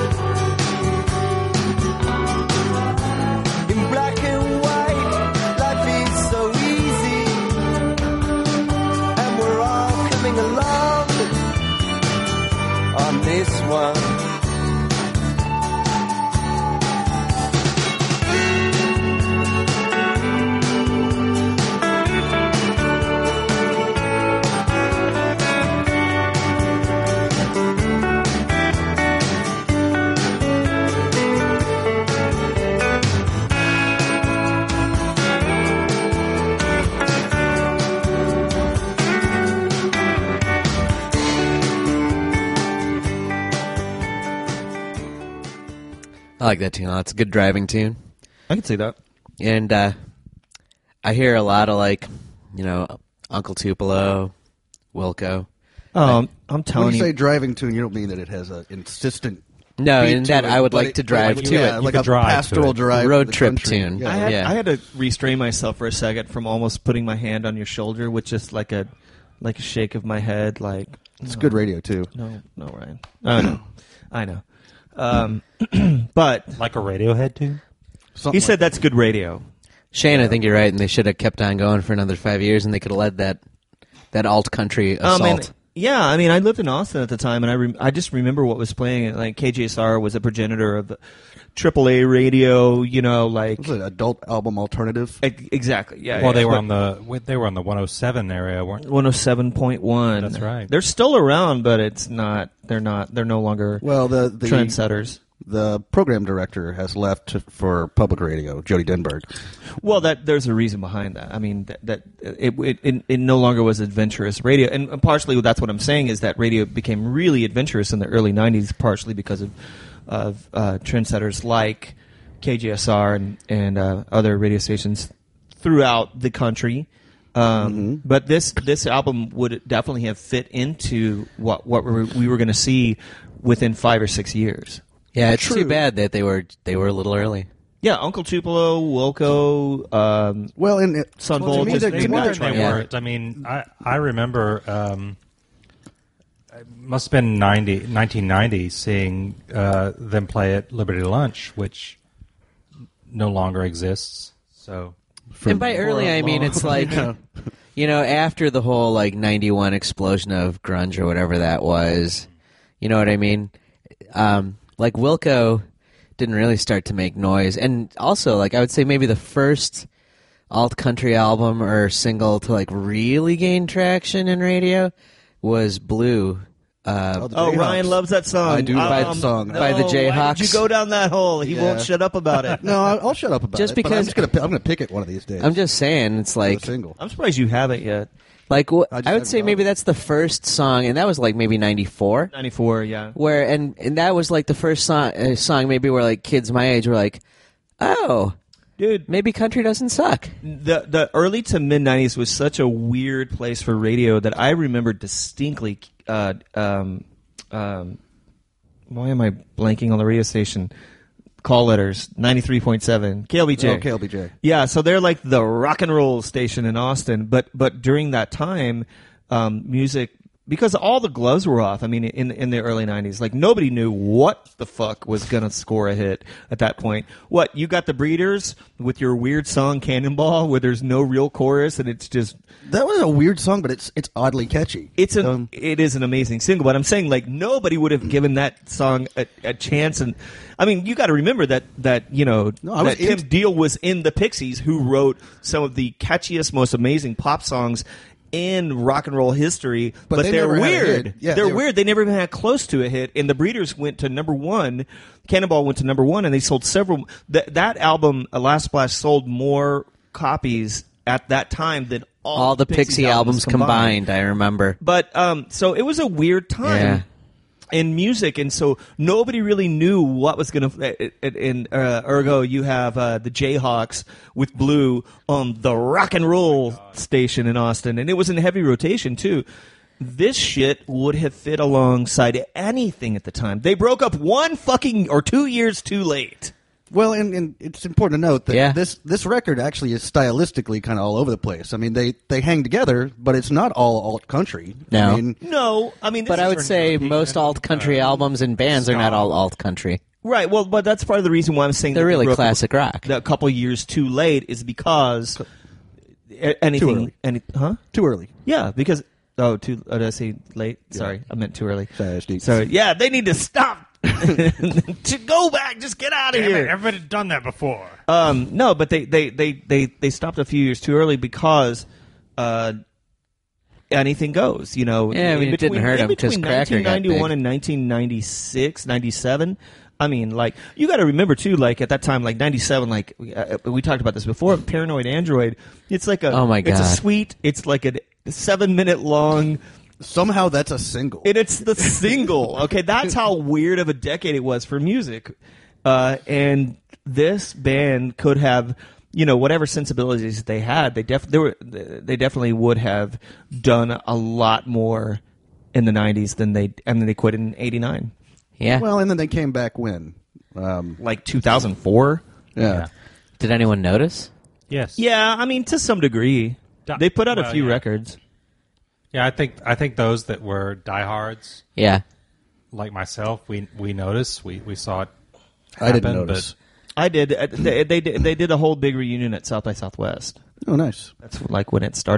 In black and white, life is so easy. And we're all coming along on this one. I like that tune. It's a good driving tune. I can see that. And uh, I hear a lot of, like, you know, Uncle Tupelo, Wilco. Oh, I'm, I'm When telling you you. say driving tune, you don't mean that it has an insistent No, beat in to that it, I would but like it- to but drive like, to yeah, it. like You a could drive to pastoral it. drive, Road to the trip country. tune. Yeah. I had, Yeah. I had to restrain myself for a second from almost putting my hand on your shoulder with just like a like a shake of my head, like It's good radio too. no, no, Ryan. I know, I know. Um, but Like a Radiohead tune? Something he like said that's good radio. Shane, I think you're right, and they should have kept on going for another five years, and they could have led that that alt country Um, assault. and Yeah, I mean, I lived in Austin at the time, and I re- I just remember what was playing. Like K J S R was a progenitor of triple A radio. You know, like It was an adult album alternative. e- exactly. Yeah. Well, yeah. they were But on the they were on the one oh seven area, weren't? one oh seven point one. That's right. They're still around, but it's not. They're not. They're no longer Well, the the trendsetters. the program director has left to, for public radio, Jody Denberg. Well, that there's a reason behind that. I mean, that, that it, it it it no longer was adventurous radio, and partially that's what I'm saying is that radio became really adventurous in the early nineties, partially because of of uh, trendsetters like K J S R and and uh, other radio stations throughout the country. Um, Mm-hmm. But this this album would definitely have fit into what what we were, we were going to see within five or six years. Yeah, it's True. too bad that they were they were a little early. Yeah, Uncle Tupelo, Wilco, um, Well, and it, Sun well, to Volt me, just they- They, They to me, got weren't. they're- They Yeah. weren't. I mean, I I remember. Um, it must have been ninety, nineteen ninety, seeing uh, them play at Liberty Lunch, which no longer exists. So for- And by early, I mean it's like, you know, after the whole like ninety-one explosion of grunge or whatever that was. You know what I mean? Um, like Wilco didn't really start to make noise, and also like I would say maybe the first alt country album or single to like really gain traction in radio was Blue. Uh, the Oh, Jayhawks. Ryan loves that song. I do love Um, the song. By the no, Why Jayhawks. did you go down that hole? He Yeah. won't shut up about it. No, I'll, I'll shut up about Just it. but I'm because- just gonna pi- I'm gonna pick it one of these days. I'm just saying, it's for like the single. I'm surprised you haven't yet. like wh- I just I would haven't say gone. maybe that's the first song, and that was like maybe ninety-four. ninety-four, yeah. Where and, and that was like the first song, uh, song maybe where like kids my age were like, oh, Dude, maybe country doesn't suck. the the early to mid nineties was such a weird place for radio that I remember distinctly. Uh, um, um, why am I blanking on the radio station? Call letters ninety-three point seven K L B J. Oh, K L B J. Yeah, so they're like the rock and roll station in Austin. But but during that time, um, music, because all the gloves were off. I mean, in in the early nineties, like nobody knew what the fuck was gonna score a hit at that point. What, you got the Breeders with your weird song Cannonball, where there's no real chorus and it's just That was a weird song, but it's it's oddly catchy. it's an Um, it is an amazing single. But I'm saying like nobody would have given that song a, a chance. And I mean, you got to remember that that you know No, I was that Tim into- Deal was in the Pixies, who wrote some of the catchiest, most amazing pop songs in rock and roll history, But but, they they're never had a weird. hit. Yeah, they're they were- weird. They never even had close to a hit. And the Breeders went to number one. Cannonball went to number one, and they sold several. That that album, A Last Splash, sold more copies at that time than all, All the Pixies Pixie albums combined, I remember. But um, so it was a weird time Yeah. in music, and so nobody really knew what was going to. And uh, ergo, you have uh, the Jayhawks with Blue on the rock and roll station in Austin, and it was in heavy rotation too. This shit would have fit alongside anything at the time. They broke up one fucking or two years too late. Well, and, and it's important to note that Yeah. this this record actually is stylistically kind of all over the place. I mean, they, they hang together, but it's not all alt country. No. I mean, No, I mean, this But I is- would say most alt country albums and bands are not all alt country. right. Well, but that's part of the reason why I'm saying They're that they really broke up classic rock. A couple years too late is because a- anything, early. any, huh? too early. Yeah, because oh, too. Oh, did I say late? Sorry, I meant too early. Sorry, Steve. Sorry. Yeah, they need to stop. To go back, just get out of Damn it, here. everybody done that before. Um, no, but they, they, they, they, they stopped a few years too early because uh, anything goes. You know, Yeah, I mean, in it didn't between- hurt in 'em 'cause between Cracker got nineteen ninety-one big. and nineteen ninety-six, ninety-seven. I mean, like, you got to remember too. Like at that time, like ninety-seven, like uh, we talked about this before. Paranoid Android. It's like a. Oh, my It's a God. sweet. It's like a seven minute long. Somehow that's a single. And it's the single. Okay, that's how weird of a decade it was for music. Uh, and this band could have, you know, whatever sensibilities they had, they def- they were they definitely would have done a lot more in the nineties than they and then they quit in eighty-nine. Yeah. Well, and then they came back when? Um, Like two thousand four? yeah. Yeah. Did anyone notice? Yes. Yeah, I mean to some degree. Da- They put out a well, few yeah. records. Yeah, I think I think those that were diehards Yeah. like myself, we we noticed, we we saw it. I didn't happen, notice. I did. uh, They, they did. They did a whole big reunion at South by Southwest. Oh, nice. That's like when it started.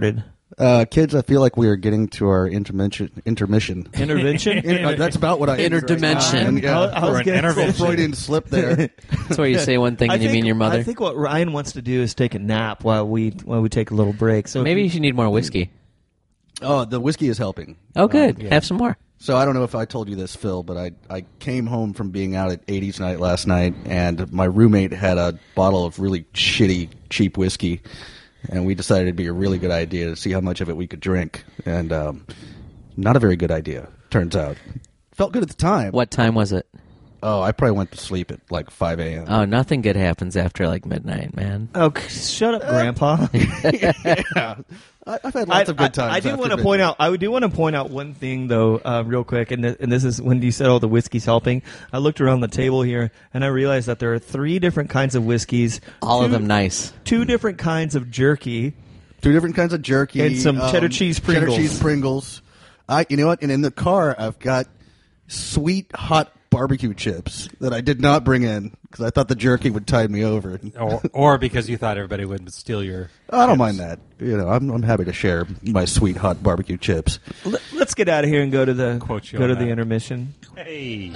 Uh, kids, I feel like we are getting to our intervention. Intermission. Intervention. In- uh, that's about what I Interdimension. Right now. I- I was Or an gonna- intervention. Freudian slip there. That's where you say one thing I and you think- mean your mother. I think what Ryan wants to do is take a nap while we while we take a little break. So Maybe you should need more whiskey. Oh, the whiskey is helping. Oh, good. yeah. Have some more. So I don't know if I told you this, Phil, but I, I came home from being out at eighties night last night, and my roommate had a bottle of really shitty, cheap whiskey, and we decided it'd be a really good idea to see how much of it we could drink. And um, not a very good idea, turns out. Felt good at the time. What time was it? Oh, I probably went to sleep at like five a.m. Oh, nothing good happens after like midnight, man. Oh, c- shut up, Grandpa. yeah. I, I've had lots I, of good times. I, I do after want to midnight. point out. I do want to point out one thing though, uh, real quick, and, th- and this is when you said, "Oh, the whiskey's helping." I looked around the table here, and I realized that there are three different kinds of whiskeys. All two, of them nice. Two different kinds of jerky. Two different kinds of jerky. And some cheddar cheese Pringles. Cheddar cheese Pringles. I, you know what? And in the car, I've got sweet, hot barbecue chips that I did not bring in because I thought the jerky would tide me over. or, or because you thought everybody would steal your. I don't mind that. You know, I'm, I'm happy to share my sweet, hot barbecue chips. L- let's get out of here and go to the Quote you go on to the that. intermission. Hey.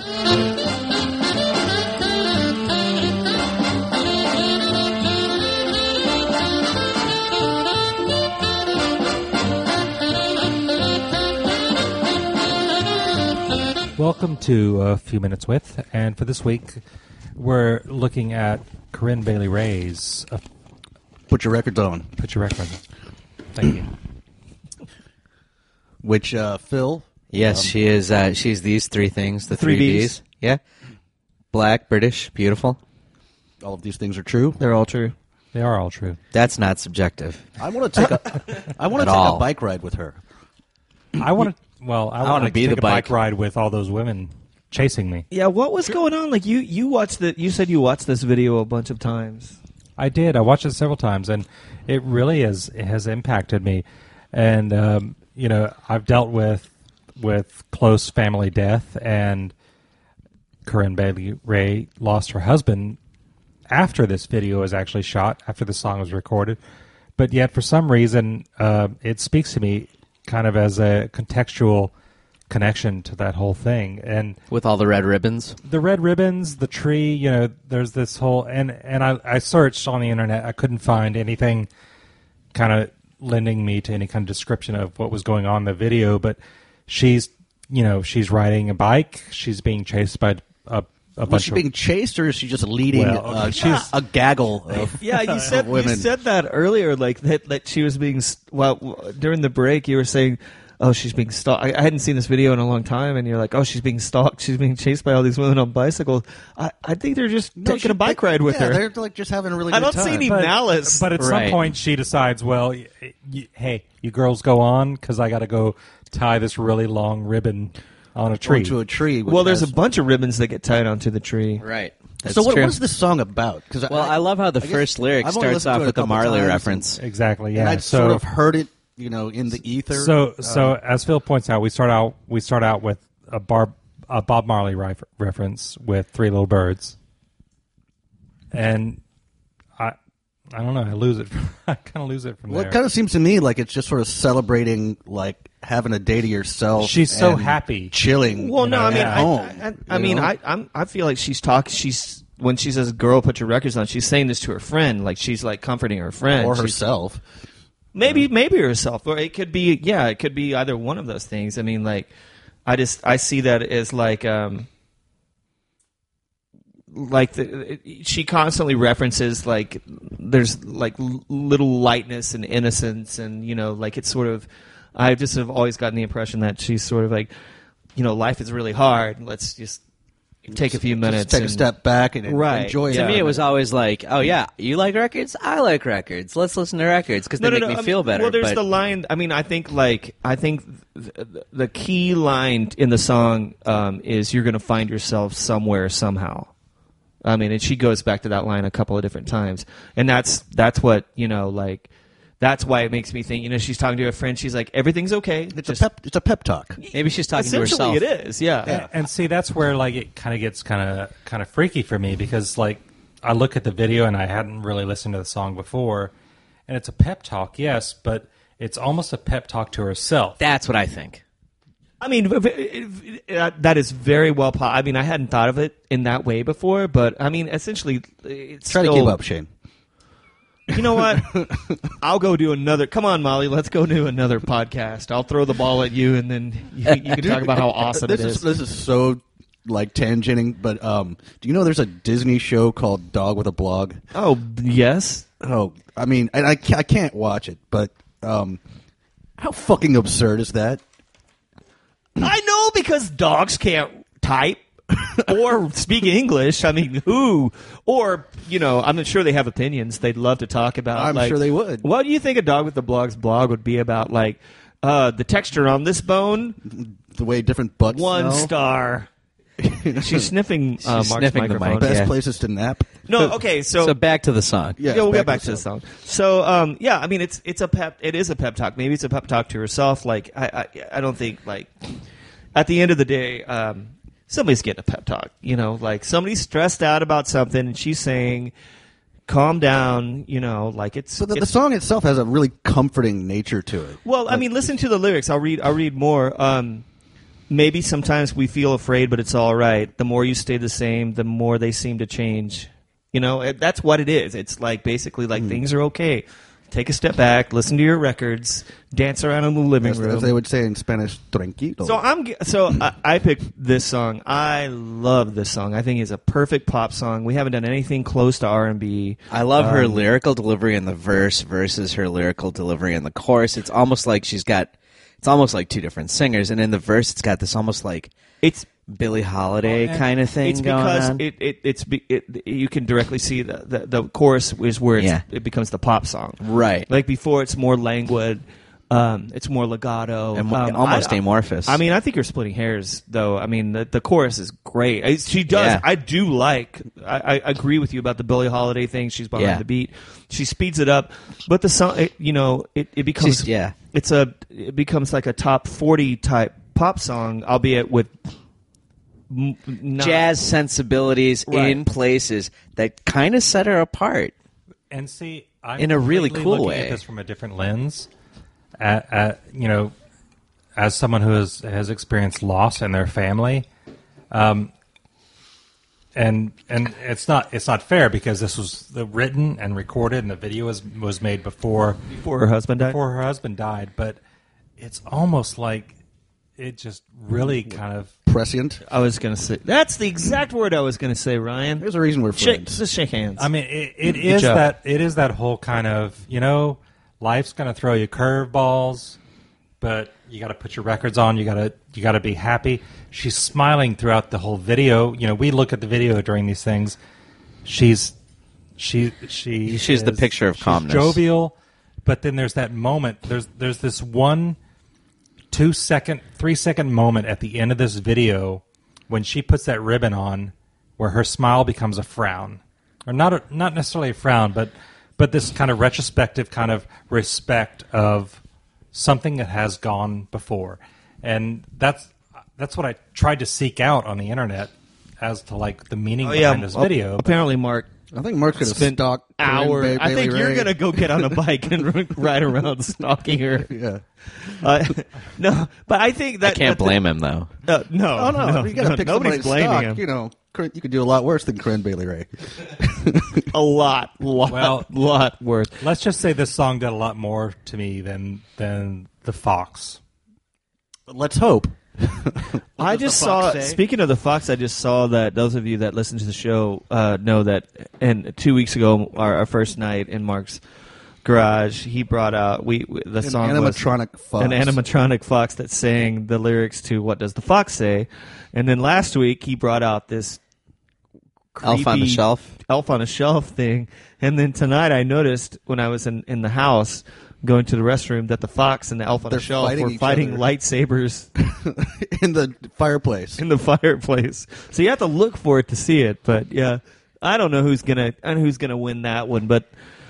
Welcome to A Few Minutes With, and for this week, we're looking at Corinne Bailey Ray's uh, Put your records on. Put Your Record On. Thank you. Which, uh, Phil? Yes, um, she is. Uh, she's these three things. The Three three Bs. Bs. Yeah. Black, British, beautiful. All of these things are true. They're all true. They are all true. That's not subjective. I want to take a. I want At to take all. a bike ride with her. I want to. Well, I, I wanna want to be take the a bike bike. ride with all those women chasing me. Yeah, what was going on? Like you, you watched the. You said you watched this video a bunch of times. I did. I watched it several times, and it really has it has impacted me. And um, you know, I've dealt with with close family death, and Corinne Bailey Ray lost her husband after this video was actually shot, after the song was recorded. But yet, for some reason, uh, it speaks to me kind of as a contextual connection to that whole thing. And With all the red ribbons. the red ribbons, the tree, you know, there's this whole, and, and I, I searched on the internet. I couldn't find anything kind of lending me to any kind of description of what was going on in the video, but she's, you know, she's riding a bike. She's being chased by a, a Was bunch she of... being chased, or is she just leading Well, okay, uh, she's- a gaggle of Yeah, you said you women? said that earlier, like that that she was being s- well w- during the break. You were saying, "Oh, she's being stalked." I, I hadn't seen this video in a long time, and you're like, "Oh, she's being stalked. She's being chased by all these women on bicycles." I, I think they're just No, taking she- a bike ride with yeah, her. They're like just having a really I good don't see time. any but, malice. But at some Right. point, she decides, well, y- y- hey, you girls go on because I got to go tie this really long ribbon on a tree. Onto a tree. which well, there's has- a bunch of ribbons that get tied onto the tree. Right. That's So what, true. what is this song about? Because Well, I love how the I guess first lyric I've only starts listened to off it a with the couple Marley times, reference. Exactly, and yeah. I'd so, sort of heard it, you know, in the ether. So, so Um, as Phil points out, we start out we start out with a, Bar, a Bob Marley ref- reference with Three Little Birds, and I I don't know, I lose it. I kind of lose it from well, there. it kind of seems to me like it's just sort of celebrating, like having a day to yourself. She's so and happy. chilling. Well, you no, know, I mean, at I, home. I, I you mean, know? I, I'm, I feel like she's talking. She's when she says, "Girl, put your records on." She's saying this to her friend, like she's like comforting her friend or She's- herself. Maybe, maybe herself, or it could be. Yeah, it could be either one of those things. I mean, like, I just I see that as like, um, like the, she constantly references like there's like l- little lightness and innocence, and you know, like it's sort of. I just have always gotten the impression that she's sort of like, you know, life is really hard. Let's just take a few minutes, Just take and- a step back and Right. enjoy Yeah. it. To me, it was always like, oh, yeah, you like records? I like records. Let's listen to records because they make me I mean, feel better. Well, there's but the line. I mean, I think like I think th- the key line in the song um, is "You're going to find yourself somewhere somehow." I mean, and she goes back to that line a couple of different times, and that's that's what you know, like that's why it makes me think. You know, she's talking to a friend. She's like, "Everything's okay." It's Just- a pep. It's a pep talk. maybe she's talking to Essentially, herself. it is. Yeah. And, and see, that's where like it kind of gets kind of kind of freaky for me because like I look at the video and I hadn't really listened to the song before, and it's a pep talk, yes, but it's almost a pep talk to herself. That's what I think. I mean, v- v- v- uh, that is very well. Po- I mean, I hadn't thought of it in that way before, but I mean, essentially, it's Try still, to keep up, Shane. You know what? I'll go do another. Come on, Molly. Let's go do another podcast. I'll throw the ball at you, and then you, you can talk about how awesome this it is. is. This is so like tangenting, but um, do you know there's a Disney show called Dog with a Blog? Oh yes. Oh, I mean, and I ca- I can't watch it, but um, how fucking absurd is that? I know, because dogs can't type or speak English. I mean, who? Or, you know, I'm sure they have opinions they'd love to talk about. I'm like, sure they would. What do you think a Dog with the Blog's blog would be about? Like, uh, the texture on this bone, The way different butts one smell. star. She's sniffing uh, She's Mark's sniffing the microphone. mic, Best yeah. places to nap. No, okay, so... So back to the song. Yeah, yeah, we'll back get back to to the the song. So, um, yeah, I mean, it's it's a pep. It is a pep talk. Maybe it's a pep talk to herself. Like, I, I, I don't think like at the end of the day, um, somebody's getting a pep talk. You know, like somebody's stressed out about something, and she's saying, "Calm down." You know, like it's. So the, the it's- song itself has a really comforting nature to it. Well, I mean, listen to the lyrics. I'll read. I'll read more. Um, maybe sometimes we feel afraid, but it's all right. The more you stay the same, the more they seem to change. You know, it- that's what it is. It's like basically like things are okay. Take a step back, listen to your records, dance around in the living As, room. as they would say in Spanish, tranquilo. So I'm g- so I, I picked this song. I love this song. I think it's a perfect pop song. We haven't done anything close to R and B. I love her Um, lyrical delivery in the verse versus her lyrical delivery in the chorus. It's almost like she's got, it's almost like two different singers. And in the verse, it's got this almost like It's Billie Holiday kind of thing it's going because on. it, it it's be, it, you can directly see the, the the chorus is where it's, Yeah. it becomes the pop song. Right. Like before, it's more languid. Um, it's more legato, And um, almost I, amorphous. I mean, I think you're splitting hairs, though. I mean, the, the chorus is great. I, she does. Yeah. I do like. I, I agree with you about the Billie Holiday thing. She's behind Yeah. the beat. She speeds it up, but the song, it, you know, it, it becomes. She's- yeah. It's a. It becomes like a top forty type pop song, albeit with. m- Not, Jazz sensibilities Right. in places that kind of set her apart. And see, I'm In a really completely cool looking way. at this from a different lens. At, at you know, as someone who has has experienced loss in their family, um, and and it's not it's not fair because this was the written and recorded and the video was was made before before her husband died. before her husband died. But it's almost like it just really kind of prescient. I was gonna say that's the exact word I was gonna say, Ryan. There's a reason we're Shake, friends. just shake hands. I mean, it, it Good is job. that it is that whole kind of, you know, life's going to throw you curveballs, but you got to put your records on. You got to you got to be happy. She's smiling throughout the whole video. You know, we look at the video during these things. She's she she She's the is- picture of she's calmness. jovial, but then there's that moment. There's there's this one two second, three second moment at the end of this video when she puts that ribbon on, where her smile becomes a frown, or not a, not necessarily a frown, but but this kind of retrospective kind of respect of something that has gone before, and that's that's what I tried to seek out on the internet as to like the meaning oh, behind yeah. this well, video. Apparently, Mark I think Mark's going to spent stalk hours. Ba- I think Bailey you're Ray. gonna go get on a bike and ride around stalking her. Yeah. Uh, no, but I think that I can't that- blame him, though. Uh, no, Oh no! you got to no, pick nobody's somebody blaming stock. him. You know, Corinne- you could do a lot worse than Corinne Bailey Ray. A lot, lot, Well- lot worse. Let's just say this song did a lot more to me than than the Fox. Let's hope. I does just the Fox saw. say? Speaking of the Fox, I just saw that those of you that listen to the show uh, know that. And two weeks ago, our, our first night in Mark's garage, he brought out we, we the An song animatronic was fox. an animatronic fox that sang the lyrics to "What Does the Fox Say?" And then last week he brought out this Elf on the creepy Shelf. Elf on a Shelf thing. And then tonight I noticed when I was in, in the house going to the restroom that the fox and the Elf on They're a Shelf fighting were each fighting other. lightsabers in the fireplace. in the fireplace. So you have to look for it to see it. But yeah, I don't know who's gonna I don't know who's gonna win that one. But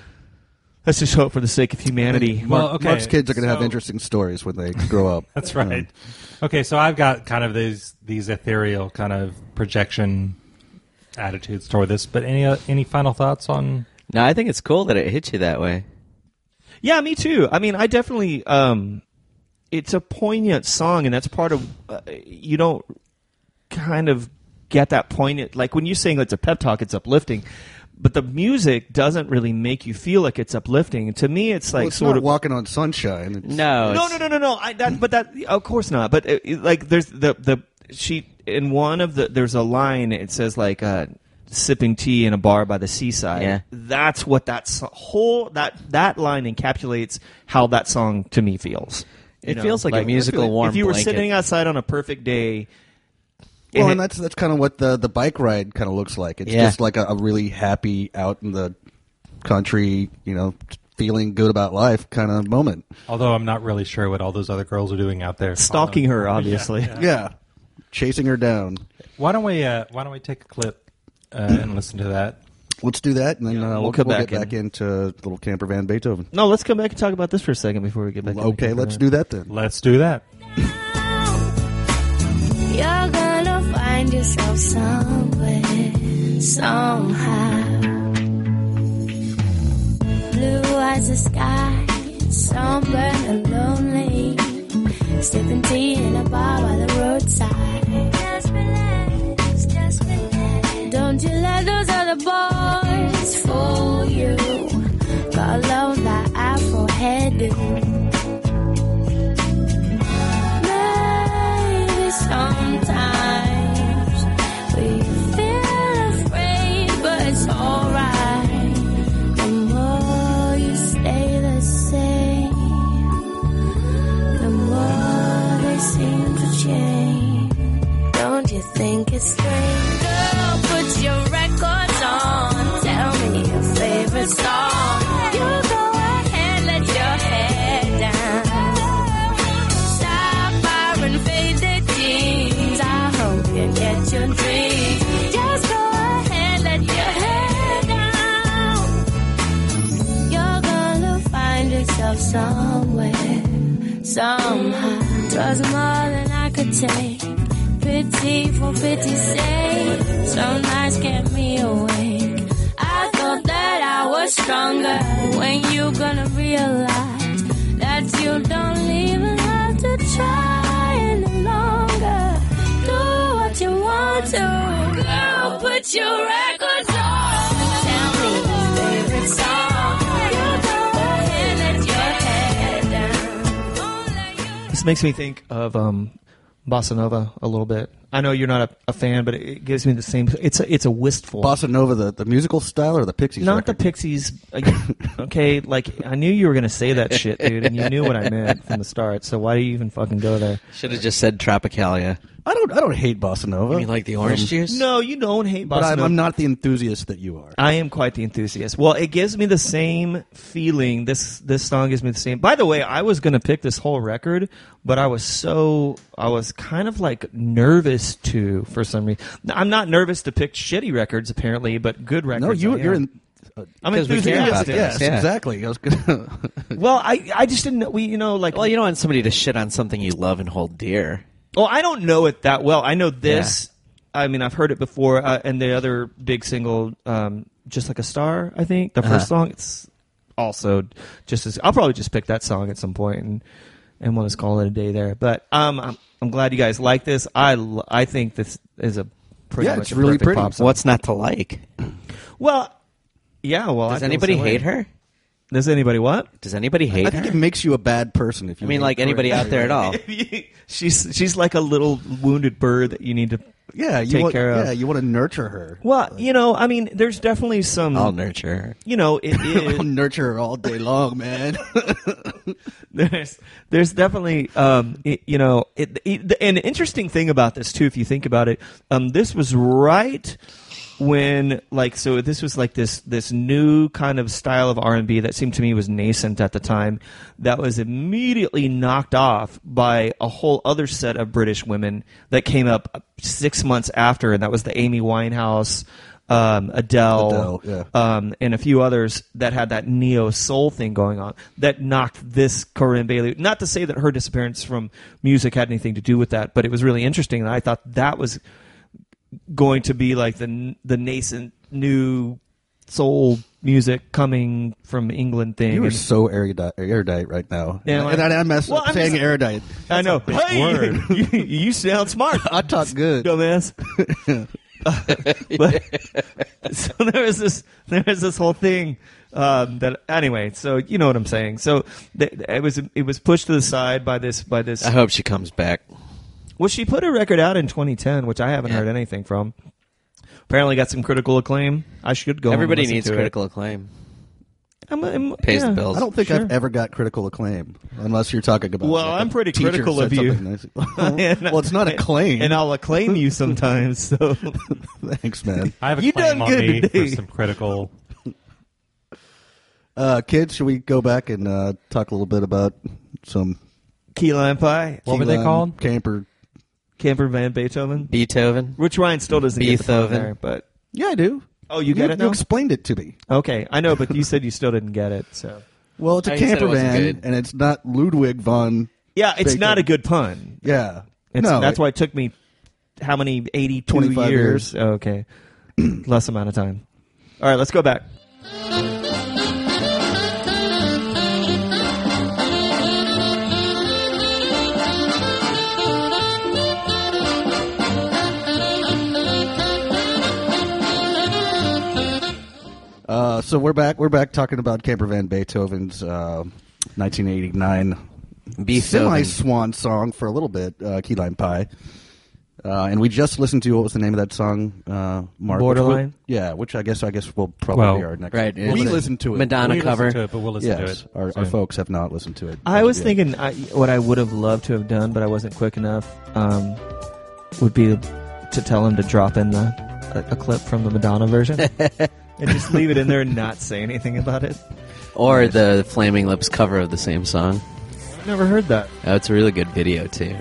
let's just hope for the sake of humanity. Well, Mark, okay, Mark's kids are going to have so- interesting stories when they grow up. That's right. Okay, so I've got kind of these these ethereal kind of projection attitudes toward this. But any uh, any final thoughts on? No, I think it's cool that it hit you that way. Yeah, me too. I mean, I definitely. Um, it's a poignant song, and that's part of. Uh, you don't kind of get that poignant. Like when you sing, it's a pep talk. It's uplifting. But the music doesn't really make you feel like it's uplifting. And to me, it's like well, it's sort not of walking on sunshine. It's, No, no, it's- no, no, no, no. I, that, but that, of course not. But it, it- like, there's the the she in one of the there's a line. It says like uh, sipping tea in a bar by the seaside. Yeah. That's what that so- whole that that line encapsulates how that song to me feels. You It know, feels like a musical if warm If you were blanket. sitting outside on a perfect day. Well, it- and that's that's kind of what the, the bike ride kind of looks like. It's Yeah. just like a, a really happy out in the country, you know, feeling good about life kind of moment. Although I'm not really sure what all those other girls are doing out there. stalking her, obviously. Yeah, yeah. Yeah, chasing her down. Why don't we? Uh, why don't we take a clip uh, and listen to that? Let's do that, and then uh, we'll we'll, come we'll back get back in. into Little Camper Van Beethoven. No, let's come back and talk about this for a second before we get back. Okay, let's do that then. Let's do that. You're gonna find yourself somewhere, somehow. Blue as the sky, sunburned and lonely, sipping tea in a bar by the roadside. Just relax, just relax. Don't you let those other boys fool you. Got love that Afro hairdo. Sometimes we feel afraid, but it's alright. The more you stay the same, the more they seem to change. Don't you think it's strange? Girl, put your records on. Tell me your favorite song. You go ahead, let your head down. Sapphire and faded jeans. I hope you get your dreams. Just go ahead, let your head down. You're gonna find yourself somewhere, somehow. 'Twas more than I could take. Pity for pity's sake. So nice kept me awake. I thought that I was stronger. When you gonna realize that you don't even have to try any longer. Do what you want to. Girl, put your records on. Tell me your favorite song. You go ahead, let your head down. Don't let you- This makes me think of um, Bossa Nova a little bit. I know you're not a, a fan, but it, it gives me the same. It's a it's a wistful. Bossa Nova, the, the musical style, or the Pixies? Not the record? Pixies. uh, Okay, like I knew you were gonna say that shit, dude, and you knew what I meant from the start. So why do you even fucking go there? Should have just said Tropicalia. I don't. I don't hate Bossa Nova. You mean like the orange juice? No, you don't hate Bossa but I'm, Nova. I'm not the enthusiast that you are. I am quite the enthusiast. Well, it gives me the same feeling. This this song gives me the same. By the way, I was going to pick this whole record, but I was so I was kind of like nervous to for some reason. I'm not nervous to pick shitty records apparently, but good records. No, you I you're am. in. I'm Because we care about enthusiastic. this. Yes, yeah. exactly. I was gonna. Well, I I just didn't know. We you know like Well, you don't want somebody to shit on something you love and hold dear. Oh, I don't know it that well. I know this. I mean, I've heard it before, uh, and the other big single, um, "Just Like a Star." I think the Uh-huh. first song. It's also just as. I'll probably just pick that song at some point and and we'll just call it a day there. But um, I'm I'm glad you guys like this. I l- I think this is a pretty Yeah, much it's a really perfect pretty. pop song. What's not to like? Well, yeah. Well, I Does feel anybody the same way. hate her? Does anybody what? Does anybody hate I think her? it makes you a bad person if you. I mean, hate like her. anybody out there at all. she's she's like a little wounded bird that you need to Yeah, you take want, care of. Yeah, you want to nurture her. Well, you know, I mean, there's definitely some. I'll nurture her. You know, it is. I'll nurture her all day long, man. there's there's definitely um it, you know it, it, an interesting thing about this too, if you think about it. Um, this was right when like so this was like this this new kind of style of R and B that seemed to me was nascent at the time, that was immediately knocked off by a whole other set of British women that came up six months after, and that was the Amy Winehouse, um, Adele, Adele, yeah. um, and a few others that had that neo soul thing going on that knocked this Corinne Bailey. Not to say that her disappearance from music had anything to do with that, but it was really interesting, and I thought that was going to be like the the nascent new soul music coming from England thing. You are and- so erudite, erudite right now. Yeah, and I, I mess Well, up I'm saying just- erudite. I know. big Hey, word. you, you sound smart. I talk good. Dumbass. Uh, but so there was this there was this whole thing um, that anyway. So you know what I'm saying. So th- it was it was pushed to the side by this by this. I hope she comes back. Well, she put a record out in twenty ten, which I haven't Yeah. heard anything from. Apparently, got some critical acclaim. I should go. home and Everybody listen needs to critical acclaim. It. I'm, I'm, Pays the yeah. bills. I don't think Sure. I've ever got critical acclaim, unless you're talking about. Well, like, I'm a pretty teacher critical said of you. something nice. Well, it's not acclaim. and I'll acclaim you sometimes. So Thanks, man. I have a You claim done on good me today. for some critical. Uh, kids, should we go back and uh, talk a little bit about some key lime pie, What were they Key Lime called? Camper. Camper Van Beethoven, Beethoven. which Ryan still doesn't get the fun Beethoven. there, but. Yeah, I do. Oh, you get you, it now? You explained it to me. Okay, I know, but you said you still didn't get it. So Well, it's a I said it camper wasn't van, good. and it's not Ludwig von. yeah, it's Beethoven. not a good pun. Yeah, It's, no, that's it- why it took me how many eighty-two twenty-five years? years. Oh, okay, less amount of time. All right, let's go back. Uh, so we're back. We're back talking about Camper Van Beethoven's uh, nineteen eighty-nine Beethoven. semi-swan song for a little bit, uh, Key Lime Pie. Uh, and we just listened to, what was the name of that song, uh, Mark? Which Borderline? will- yeah, which I guess I guess will probably Well, be our next. Right, We it's- listened to it. Madonna we cover. listened to it, but we'll listen Yes, to it. our, our soon. folks have not listened to it. I as was of yet. thinking I, what I would have loved to have done, but I wasn't quick enough. Um, would be to tell him to drop in the a, a clip from the Madonna version and just leave it in there and not say anything about it. Or the Flaming Lips cover of the same song. I've never heard that. Oh, it's a really good video, too.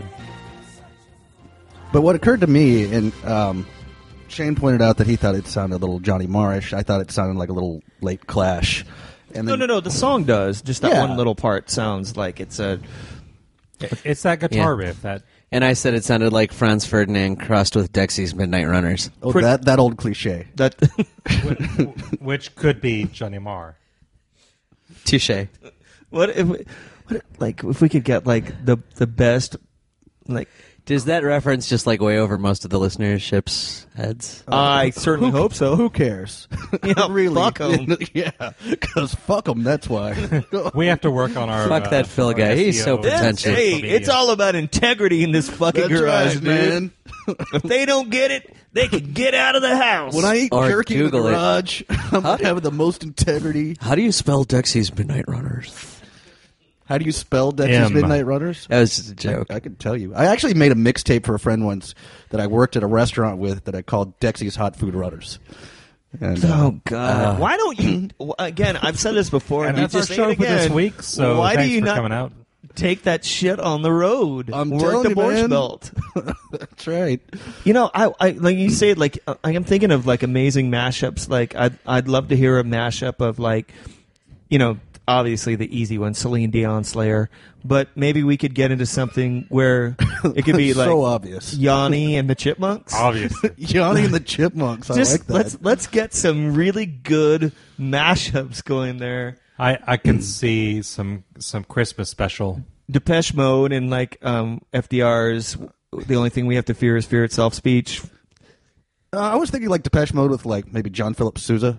But what occurred to me, and um, Shane pointed out that he thought it sounded a little Johnny Marrish. I thought it sounded like a little late Clash. And No, then, no, no. The song does. Just that Yeah. one little part sounds like it's a. It's that guitar Yeah. riff that And I said it sounded like Franz Ferdinand crossed with Dexy's Midnight Runners. Oh, Pretty- that that old cliche. That wh- which could be Johnny Marr. Touche. what if we, what if- like if we could get like the the best like Does that reference just like way over most of the listenership's heads? I certainly Who- hope so. Who cares? Yeah, really? fuck 'em. yeah, because fuck them. That's why. We have to work on our. Fuck uh, that Phil our guy. He's S E O so and pretentious. social Hey, media. it's all about integrity in this fucking That's garage, right, dude. man. If they don't get it, they can get out of the house. When I eat Or jerky Google in it. the garage, I'm How do- having the most integrity. How do you spell Dexy's Midnight Runners? How do you spell Dexter's M. Midnight Runners? That was just a joke. I, I could tell you. I actually made a mixtape for a friend once that I worked at a restaurant with that I called Dexy's Hot Food Runners. And, uh, Oh God! Why don't you? Again, I've said this before, And and, that's you our just show say it for this again. week. So why thanks do you for not coming out. take that shit on the road? I'm Work telling the you, Borscht man. Belt. That's right. You know, I, I like you say, like uh, I'm thinking of like amazing mashups. Like I'd I'd love to hear a mashup of like, you know, obviously the easy one, Celine Dion, Slayer. But maybe we could get into something where it could be like So obvious. Yanni and the Chipmunks. Obviously. Johnny and the Chipmunks. I Just like that. let's let's get some really good mashups going there. I, I can see some some Christmas special. Depeche Mode and like um, F D R's. The only thing we have to fear is fear itself. Speech. Uh, I was thinking like Depeche Mode with like maybe John Philip Sousa.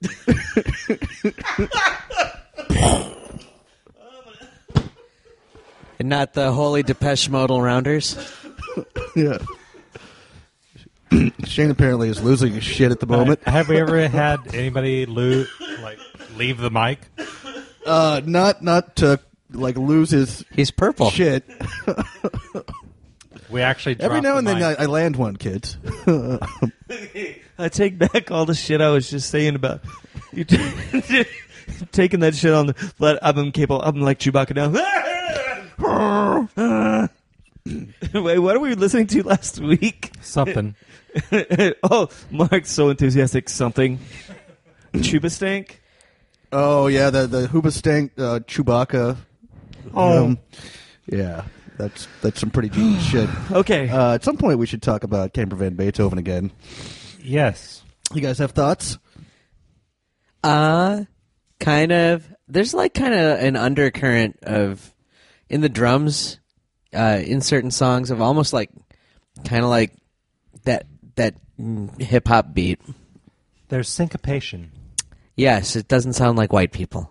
And not the holy Depeche Modal Rounders. Yeah. Shane apparently is losing his shit at the moment. Uh, have we ever had anybody lo- like leave the mic? Uh, not not to like lose his He's purple. shit. We actually Every dropped now the and then mic. I, I land one, kids. I take back all the shit I was just saying about you. T- taking that shit on the. But I'm capable. I'm like Chewbacca now. Wait, what are we listening to last week? something. Oh, Mark's so enthusiastic. Something. Chubastank. Oh yeah, the the Hoobastank uh, Chewbacca. Oh. Um, yeah, that's that's some pretty genius shit. Okay. Uh, at some point, we should talk about Camper Van Beethoven again. Yes. You guys have thoughts? Uh, kind of. There's like kind of an undercurrent of in the drums, uh, in certain songs of almost like kind of like that that hip hop beat. There's syncopation. Yes, it doesn't sound like white people.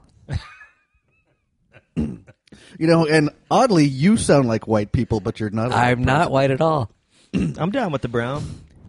You know, and oddly, you sound like white people, but you're not. a white I'm not person. white at all. I'm down with the brown.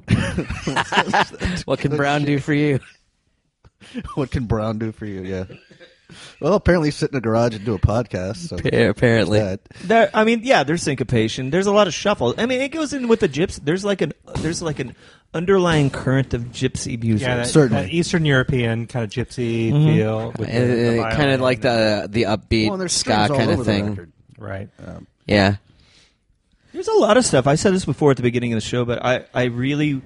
What can Brown do for you? What can Brown do for you? Yeah. Well, apparently sit in a garage and do a podcast. So Apparently. that. There, I mean, yeah, there's syncopation. There's a lot of shuffle. I mean, it goes in with the gypsy. There's like an there's like an underlying current of gypsy music. Yeah, that, Certainly. that Eastern European kind of gypsy feel. With the, the kind violin of like the the upbeat Well, and there's ska strings all kind over of the thing. record. right. Yeah. There's a lot of stuff. I said this before at the beginning of the show, but I, I really,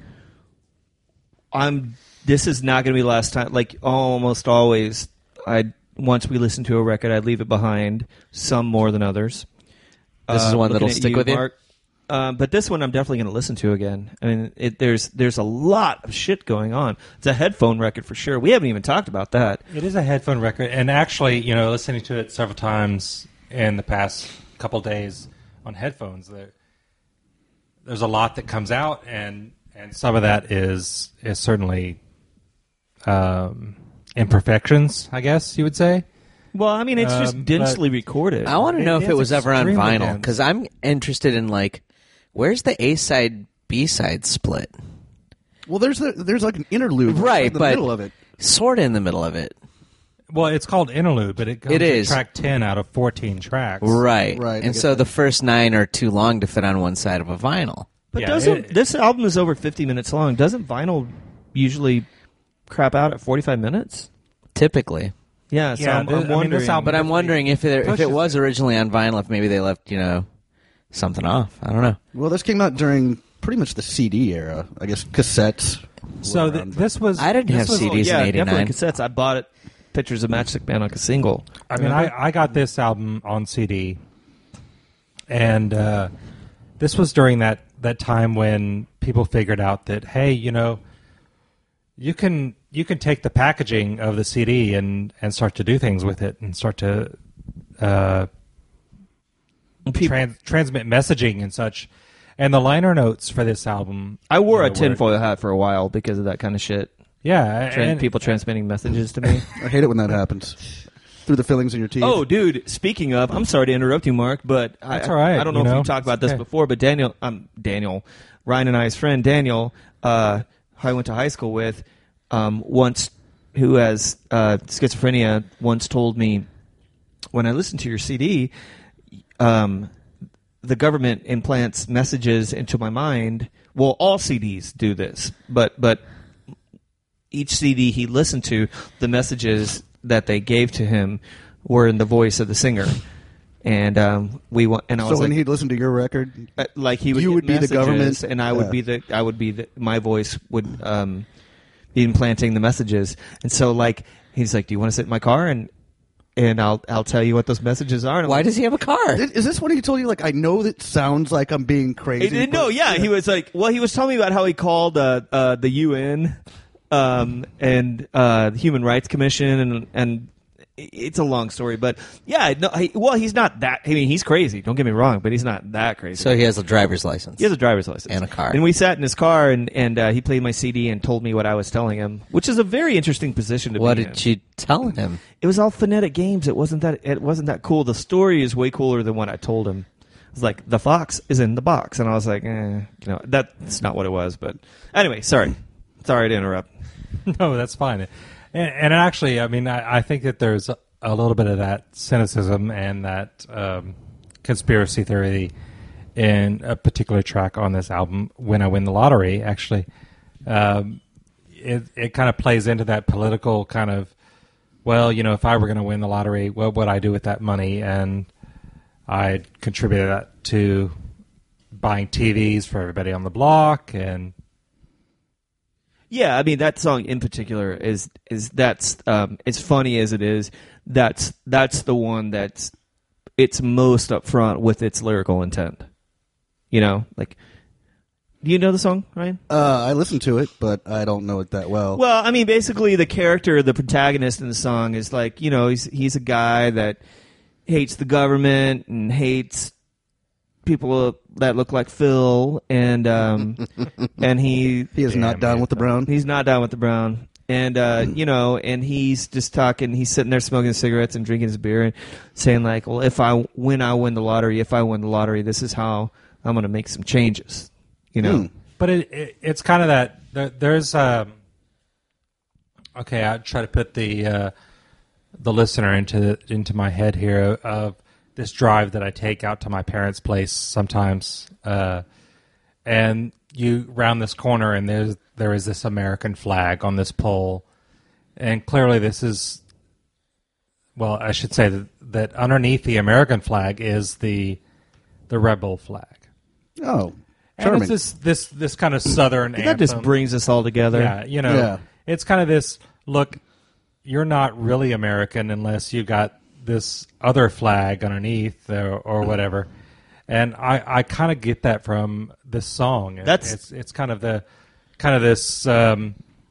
I'm. This is not going to be the last time. Like almost always, I once we listen to a record, I leave it behind. Some more than others. This is one looking that'll at stick with you? Mark. Um, but this one I'm definitely going to listen to again. I mean, it, there's there's a lot of shit going on. It's a headphone record for sure. We haven't even talked about that. It is a headphone record, and actually, you know, listening to it several times in the past couple days on headphones, there, there's a lot that comes out, and and some of that is is certainly um, imperfections, I guess you would say. Well, I mean, it's Um, just densely recorded. I want to It know if is it was ever on extremely vinyl dense. because I'm interested in like, where's the A side B side split? Well, there's a, there's like an interlude Right, in the but middle of it. sort of in the middle of it. Well, it's called interlude, but it goes It to is. track ten out of fourteen tracks. Right. Right, I And get so that. the first nine are too long to fit on one side of a vinyl. But Yeah, doesn't it- this album is over fifty minutes long? Doesn't vinyl usually crap out at forty-five minutes? Typically. Yeah, so Yeah, I'm, th- I I'm mean, this wondering. album- But I'm wondering if it, if pushes it was it. originally on vinyl, if maybe they left, you know, something off. I don't know. Well, this came out during pretty much the C D era. I guess cassettes. So were th- around, but- this was. I didn't this have was- C Ds yeah, in eighty-nine. definitely cassettes. I bought it. Pictures of Matchstick Man on a single. I mean, I, I got this album on C D, and uh, this was during that, that time when people figured out that, hey, you know, you can you can take the packaging of the C D and, and start to do things with it and start to uh, People- trans- transmit messaging and such. And the liner notes for this album, I wore you a know, were- tinfoil hat for a while because of that kind of shit. Yeah, Tran- and people transmitting messages to me. I hate it when that happens. Through the fillings in your teeth. Oh, dude! Speaking of, I'm sorry to interrupt you, Mark, but I, That's all right, I don't know you if know, you talked about it's this okay. before, but Daniel, um, Daniel, Ryan and I's friend Daniel, uh, who I went to high school with, um, once, who has uh, schizophrenia, once told me, when I listened to your C D, um, the government implants messages into my mind. Well, all C Ds do this, but but each C D he listened to, the messages that they gave to him were in the voice of the singer, and um, we wa- and I so was when like, he'd listen to your record, uh, like he would you get would be the messages, government? and I would Yeah. be the I would be the my voice would um, be implanting the messages, and so like he's like, do you want to sit in my car and and I'll I'll tell you what those messages are. And I'm Why like, does he have a car? Is is this when he told you, like, I know that sounds like I'm being crazy? He didn't know. but- Yeah, he was like, well, he was telling me about how he called uh, uh, the U N um, and uh, the Human Rights Commission, and and it's a long story, but yeah, no, he, well, he's not that. I mean, he's crazy. Don't get me wrong, but he's not that crazy. So he has a driver's license. He has a driver's license And a car. and we sat in his car, and and uh, he played my C D and told me what I was telling him, which is a very interesting position to What be did in. you tell him? It was all phonetic games. It wasn't that. It wasn't that cool. The story is way cooler than what I told him. It was like the fox is in the box, and I was like, eh, you know, that's not what it was. But anyway, sorry, sorry to interrupt. No, that's fine. And, and actually, I mean, I, I think that there's a, a little bit of that cynicism and that um, conspiracy theory in a particular track on this album, When I Win the Lottery. Actually, um, it, it kind of plays into that political kind of, well, you know, if I were going to win the lottery, what would I do with that money? And I contributed that to buying T Vs for everybody on the block and Yeah, I mean that song in particular is is that's um, as funny as it is. That's that's the one that's it's most upfront with its lyrical intent. You know, like Do you know the song, Ryan? Uh, I listened to it, but I don't know it that well. Well, I mean, basically, the character, the protagonist in the song, is like, you know, he's he's a guy that hates the government and hates people that look like Phil, and um, and he he is Damn not down it. with the brown. he's not down with the brown, and uh, you know, and he's just talking. He's sitting there smoking cigarettes and drinking his beer and saying like, well, if I when I win the lottery, if I win the lottery, this is how I'm going to make some changes. You know. Hmm. But it, it it's kind of that there, there's um okay, I try to put the uh, the listener into into my head here of this drive that I take out to my parents' place sometimes, uh, and you round this corner and there's there is this American flag on this pole, and clearly this is well, I should say that, that underneath the American flag is the the rebel flag. Oh, And charming. it's this this this kind of southern That anthem. just brings us all together. Yeah, you know, Yeah. it's kind of this look. You're not really American unless you got this other flag underneath or, or whatever. And I, I kind of get that from this song. It- That's- it's it's kind of the kind of this. Um,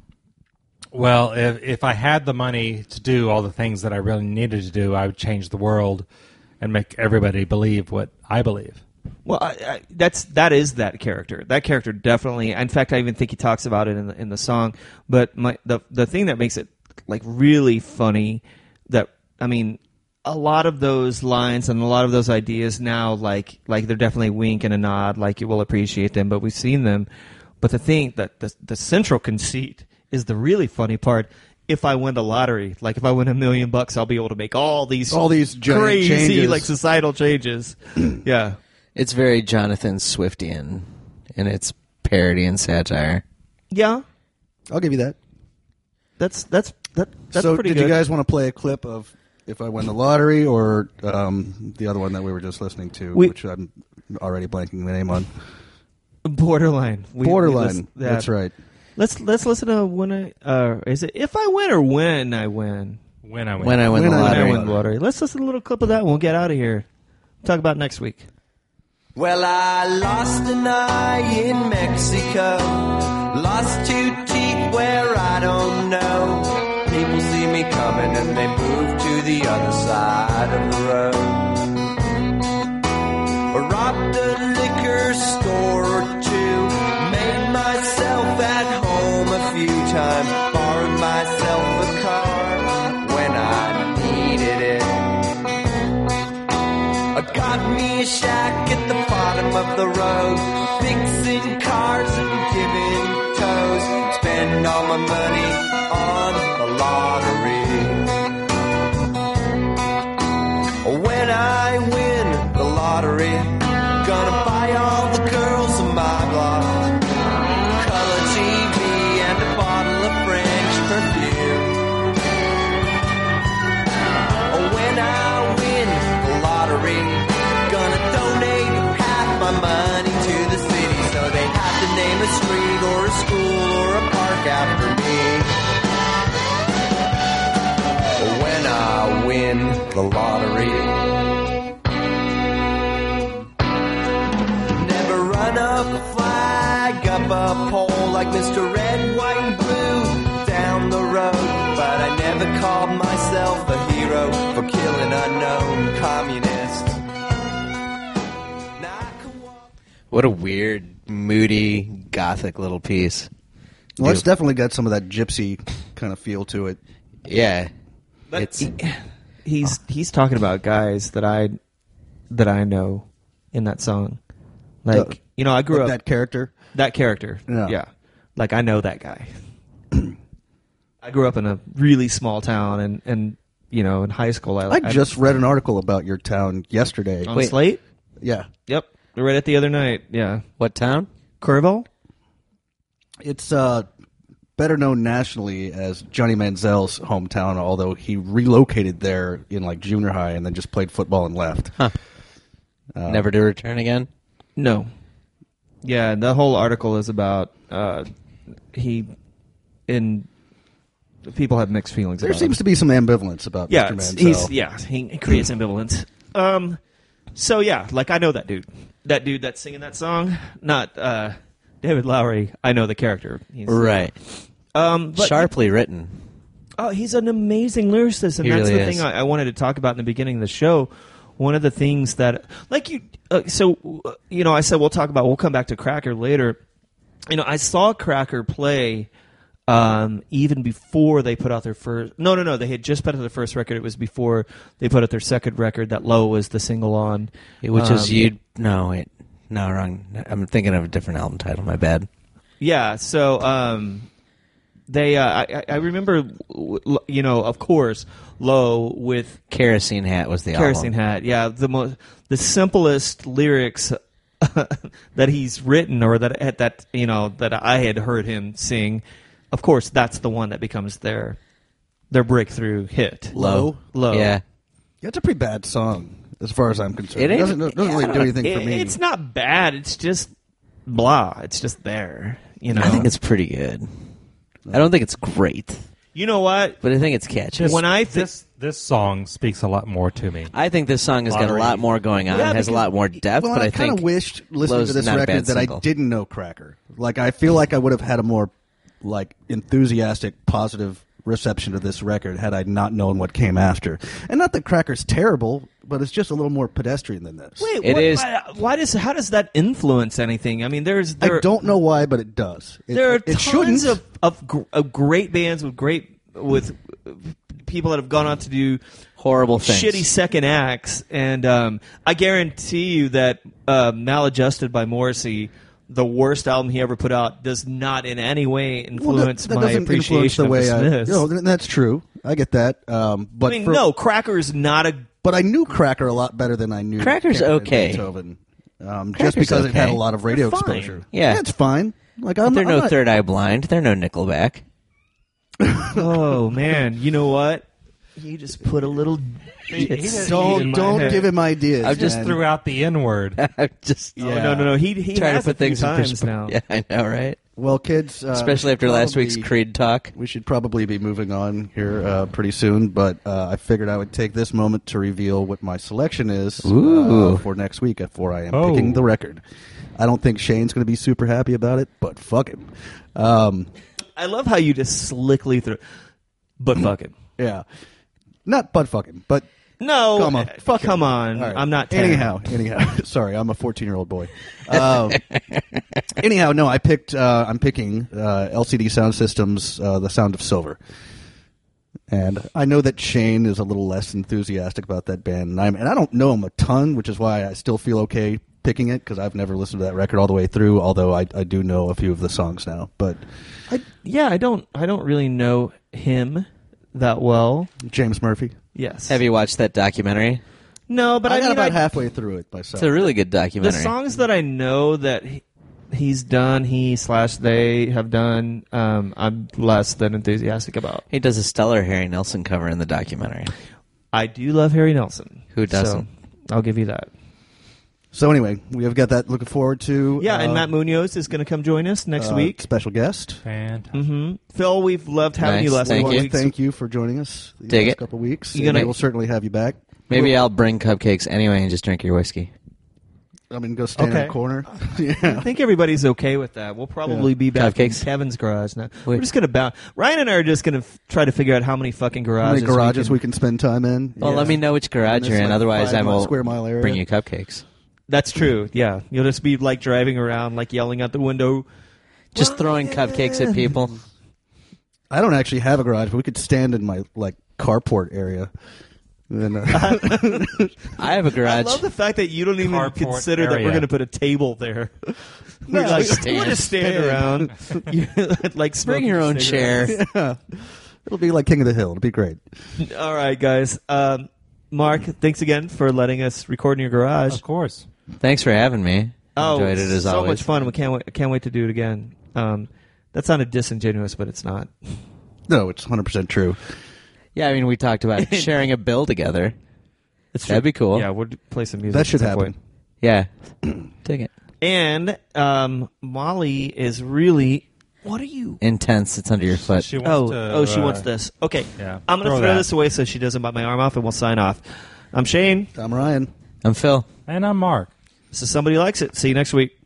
well, if if I had the money to do all the things that I really needed to do, I would change the world and make everybody believe what I believe. Well, I, I, that's that is that character. That character definitely. In fact, I even think he talks about it in the in the song. But my the the thing that makes it like really funny, that I mean, a lot of those lines and a lot of those ideas now, like like they're definitely a wink and a nod, like you will appreciate them. But we've seen them. But the thing that the the central conceit is the really funny part. If I win the lottery, like if I win a million bucks, I'll be able to make all these All these giant crazy changes. like societal changes. Yeah. It's very Jonathan Swiftian in its parody and satire. Yeah, I'll give you that. that's that's that, that's so, pretty did good. you guys want to play a clip of If I Win the Lottery or um, the other one that we were just listening to, We- which I'm already blanking the name on? Borderline. We- we Borderline. list- yeah. That's right. Let's let's listen to when I uh, is it if I win or when I win? When I win, When I win When the I When I lottery. win the lottery. Let's listen to a little clip of that and we'll get out of here. Talk about next week. Well, I lost an eye in Mexico, lost two teeth where I don't know. People see me coming and they move to the other side of the road. I robbed a liquor store or two, made myself at home a few times, borrowed myself a car when I needed it. I got me a shack at the bottom of the road, fixing cars and giving toes, spend all my money on the lottery. When I win the lottery, gonna buy all the girls in my block, color T V and a bottle of French perfume. When I win the lottery, gonna donate half my money to the city, so they have to name a street or a school or a park after me. When I win the lottery, never run up a flag, up a pole like Mister Red, White, and Blue down the road, but I never called myself a hero for killing unknown communists. Now I can walk. What a weird, moody, gothic little piece. Well, it's Dude. definitely got some of that gypsy kind of feel to it. Yeah. But It's he- he's he's talking about guys that I that I know in that song. Like Uh, you know, I grew Like up that character. that character. Yeah. Yeah. Like I know that guy. I grew up in a really small town and, and you know, in high school I I just read an article about your town yesterday. on Wait. Slate? Yeah. Yep. I read it the other night. Yeah. what town? Curville? It's uh, better known nationally as Johnny Manziel's hometown, although he relocated there in like junior high and then just played football and left. Huh. Never to return again? No. Yeah, the whole article is about uh, he in people have mixed feelings There about seems him. to be some ambivalence about Yeah, Mister it's- Manziel. he's yeah, he, he creates ambivalence. Um, so yeah, like I know that dude, that dude that's singing that song. Not uh, David Lowery, I know the character. He's, Right. Um, but Sharply written. Oh, he's an amazing lyricist, and He that's really the is. thing I, I wanted to talk about in the beginning of the show. One of the things that, like you, uh, so uh, you know, I said we'll talk about. We'll come back to Cracker later. You know, I saw Cracker play um, even before they put out their first. No, no, no. They had just put out their first record. It was before they put out their second record. That "Low" was the single on, Which um, is you. No, wait. No, wrong. I'm thinking of a different album title. My bad. Yeah. So. Um, They, uh, I, I remember, you know, of course, Low with Kerosene Hat was the Kerosene album. Hat. Yeah, the most, the simplest lyrics that he's written, or that that you know that I had heard him sing. Of course, that's the one that becomes their their breakthrough hit. Low? Low. Yeah. Yeah, it's a pretty bad song, as far as I'm concerned. It It ain't- doesn't, it doesn't really do anything It- for me. It's not bad. It's just blah. It's just there. You know. I think it's pretty good. I don't think it's great, You know what? but I think it's catchy. When I thi- this this song speaks a lot more to me. I think this song has got a Lottery. lot more going on. Yeah, It has a because- lot more depth, well, but I, I kind think of wished listening Low's to this not a record bad that single. I didn't know Cracker. Like, I feel like I would have had a more like enthusiastic, positive reception to this record had I not known what came after. And not that Cracker's terrible, but it's just a little more pedestrian than this. Wait, It what, is- Why, why does how does that influence anything? I mean, there's there, I don't know why, but it does. It, there are it tons shouldn't. of of, gr- of great bands with great with people that have gone on to do horrible things. shitty second acts, and um, I guarantee you that uh, Maladjusted by Morrissey, the worst album he ever put out, does not in any way Well, that- influence that my doesn't influence appreciation the way of I. the Smiths. No, that's true. I get that. Um, but I mean, for- no, Cracker is not a. But I knew Cracker a lot better than I knew Cracker's Cameron and okay. Beethoven. Um, just Cracker's because it had a okay. lot of radio They're fine. exposure. Yeah. it's fine. Like I'm, They're I'm no not- Third Eye Blind. They're no Nickelback. Oh man, you know what? You just put a little. He- he didn't- Don't in my don't head. give him ideas. I've just man. Threw out the N word. I'm just Oh, no, no, no. He he trying to has put a few things in times perspective. now. Yeah, I know, right? Well, kids, uh, Especially after last probably- week's Creed talk. We should probably be moving on here uh, pretty soon, but uh, I figured I would take this moment to reveal what my selection is Ooh. uh, for next week before I am Oh. picking the record. I don't think Shane's going to be super happy about it, but fuck him. Um, I love how you just slickly throw. But fuck it. yeah, not butt fucking, but No, come on, uh, fuck him. come on. All right. I'm not. ten. Anyhow, anyhow, sorry, I'm a fourteen-year-old boy. Um, anyhow, no, I picked. Uh, I'm picking uh, L C D Sound System's uh, "The Sound of Silver," and I know that Shane is a little less enthusiastic about that band, and, I'm, and I don't know him a ton, which is why I still feel okay picking it because I've never listened to that record all the way through. Although I, I do know a few of the songs now, but I, yeah, I don't. I don't really know him that well. James Murphy. Yes. Have you watched that documentary? No, but I I, got mean, about I- halfway through it myself. It's a really good the documentary. songs that I know that he, he's done, he slash they have done. Um, I'm less than enthusiastic about. He does a stellar Harry Nilsson cover in the documentary. I do love Harry Nelson. Who doesn't? So I'll give you that. So anyway, we have got that looking forward to. Yeah, uh, and Matt Munoz is going to come join us next uh, week. special guest. Fantastic. Mm-hmm. Phil, we've loved having Nice, you last thank couple you. weeks. Thank you for joining us these Dig last it. couple weeks. You and gonna- we'll certainly have you back. Maybe I'll bring cupcakes anyway and just drink your whiskey. I'm going to go stand in Okay. the corner. I yeah. think everybody's okay with that. We'll probably Yeah. be back Cupcakes? in Kevin's garage now. Wait. We're just gonna bounce. Ryan and I are just gonna f- try to figure out how many fucking How garages, many garages we we can. can spend time in. Well, Yeah. let me know which garage this, you're in. like, Otherwise, I five will square mile area. bring you cupcakes. That's true. Yeah, you'll just be like driving around, like yelling out the window. Just throwing cupcakes at people. I don't actually have a garage, but we could stand in my like carport area. And, uh, I have a I garage. love the fact that you don't even Carport consider that area. we're going to put a table there. No, we're, like, stand. we're just standing around, You- like Bring smoking your own cigarettes. chair. yeah. It'll be like King of the Hill. It'll be great. All right, guys. Um, Mark, thanks again for letting us record in your garage. Of course. Thanks for having me. Oh, Enjoyed it as so always. much fun. We can't wait. I can't wait to do it again. Um, that sounded disingenuous, but it's not. No, it's one hundred percent true. Yeah, I mean, we talked about sharing a bill together. It's That'd be cool. Yeah, we'll play some music. That should at some happen. point. Yeah. Dig it. And um, Molly is really. What are you? Intense. It's under your foot. She wants Oh, to, oh, she uh, wants this. Okay, yeah, I'm gonna throw throw, that. this away so she doesn't bite my arm off, and we'll sign off. I'm Shane. I'm Ryan. I'm Phil. And I'm Mark. This is Somebody Likes It. See you next week.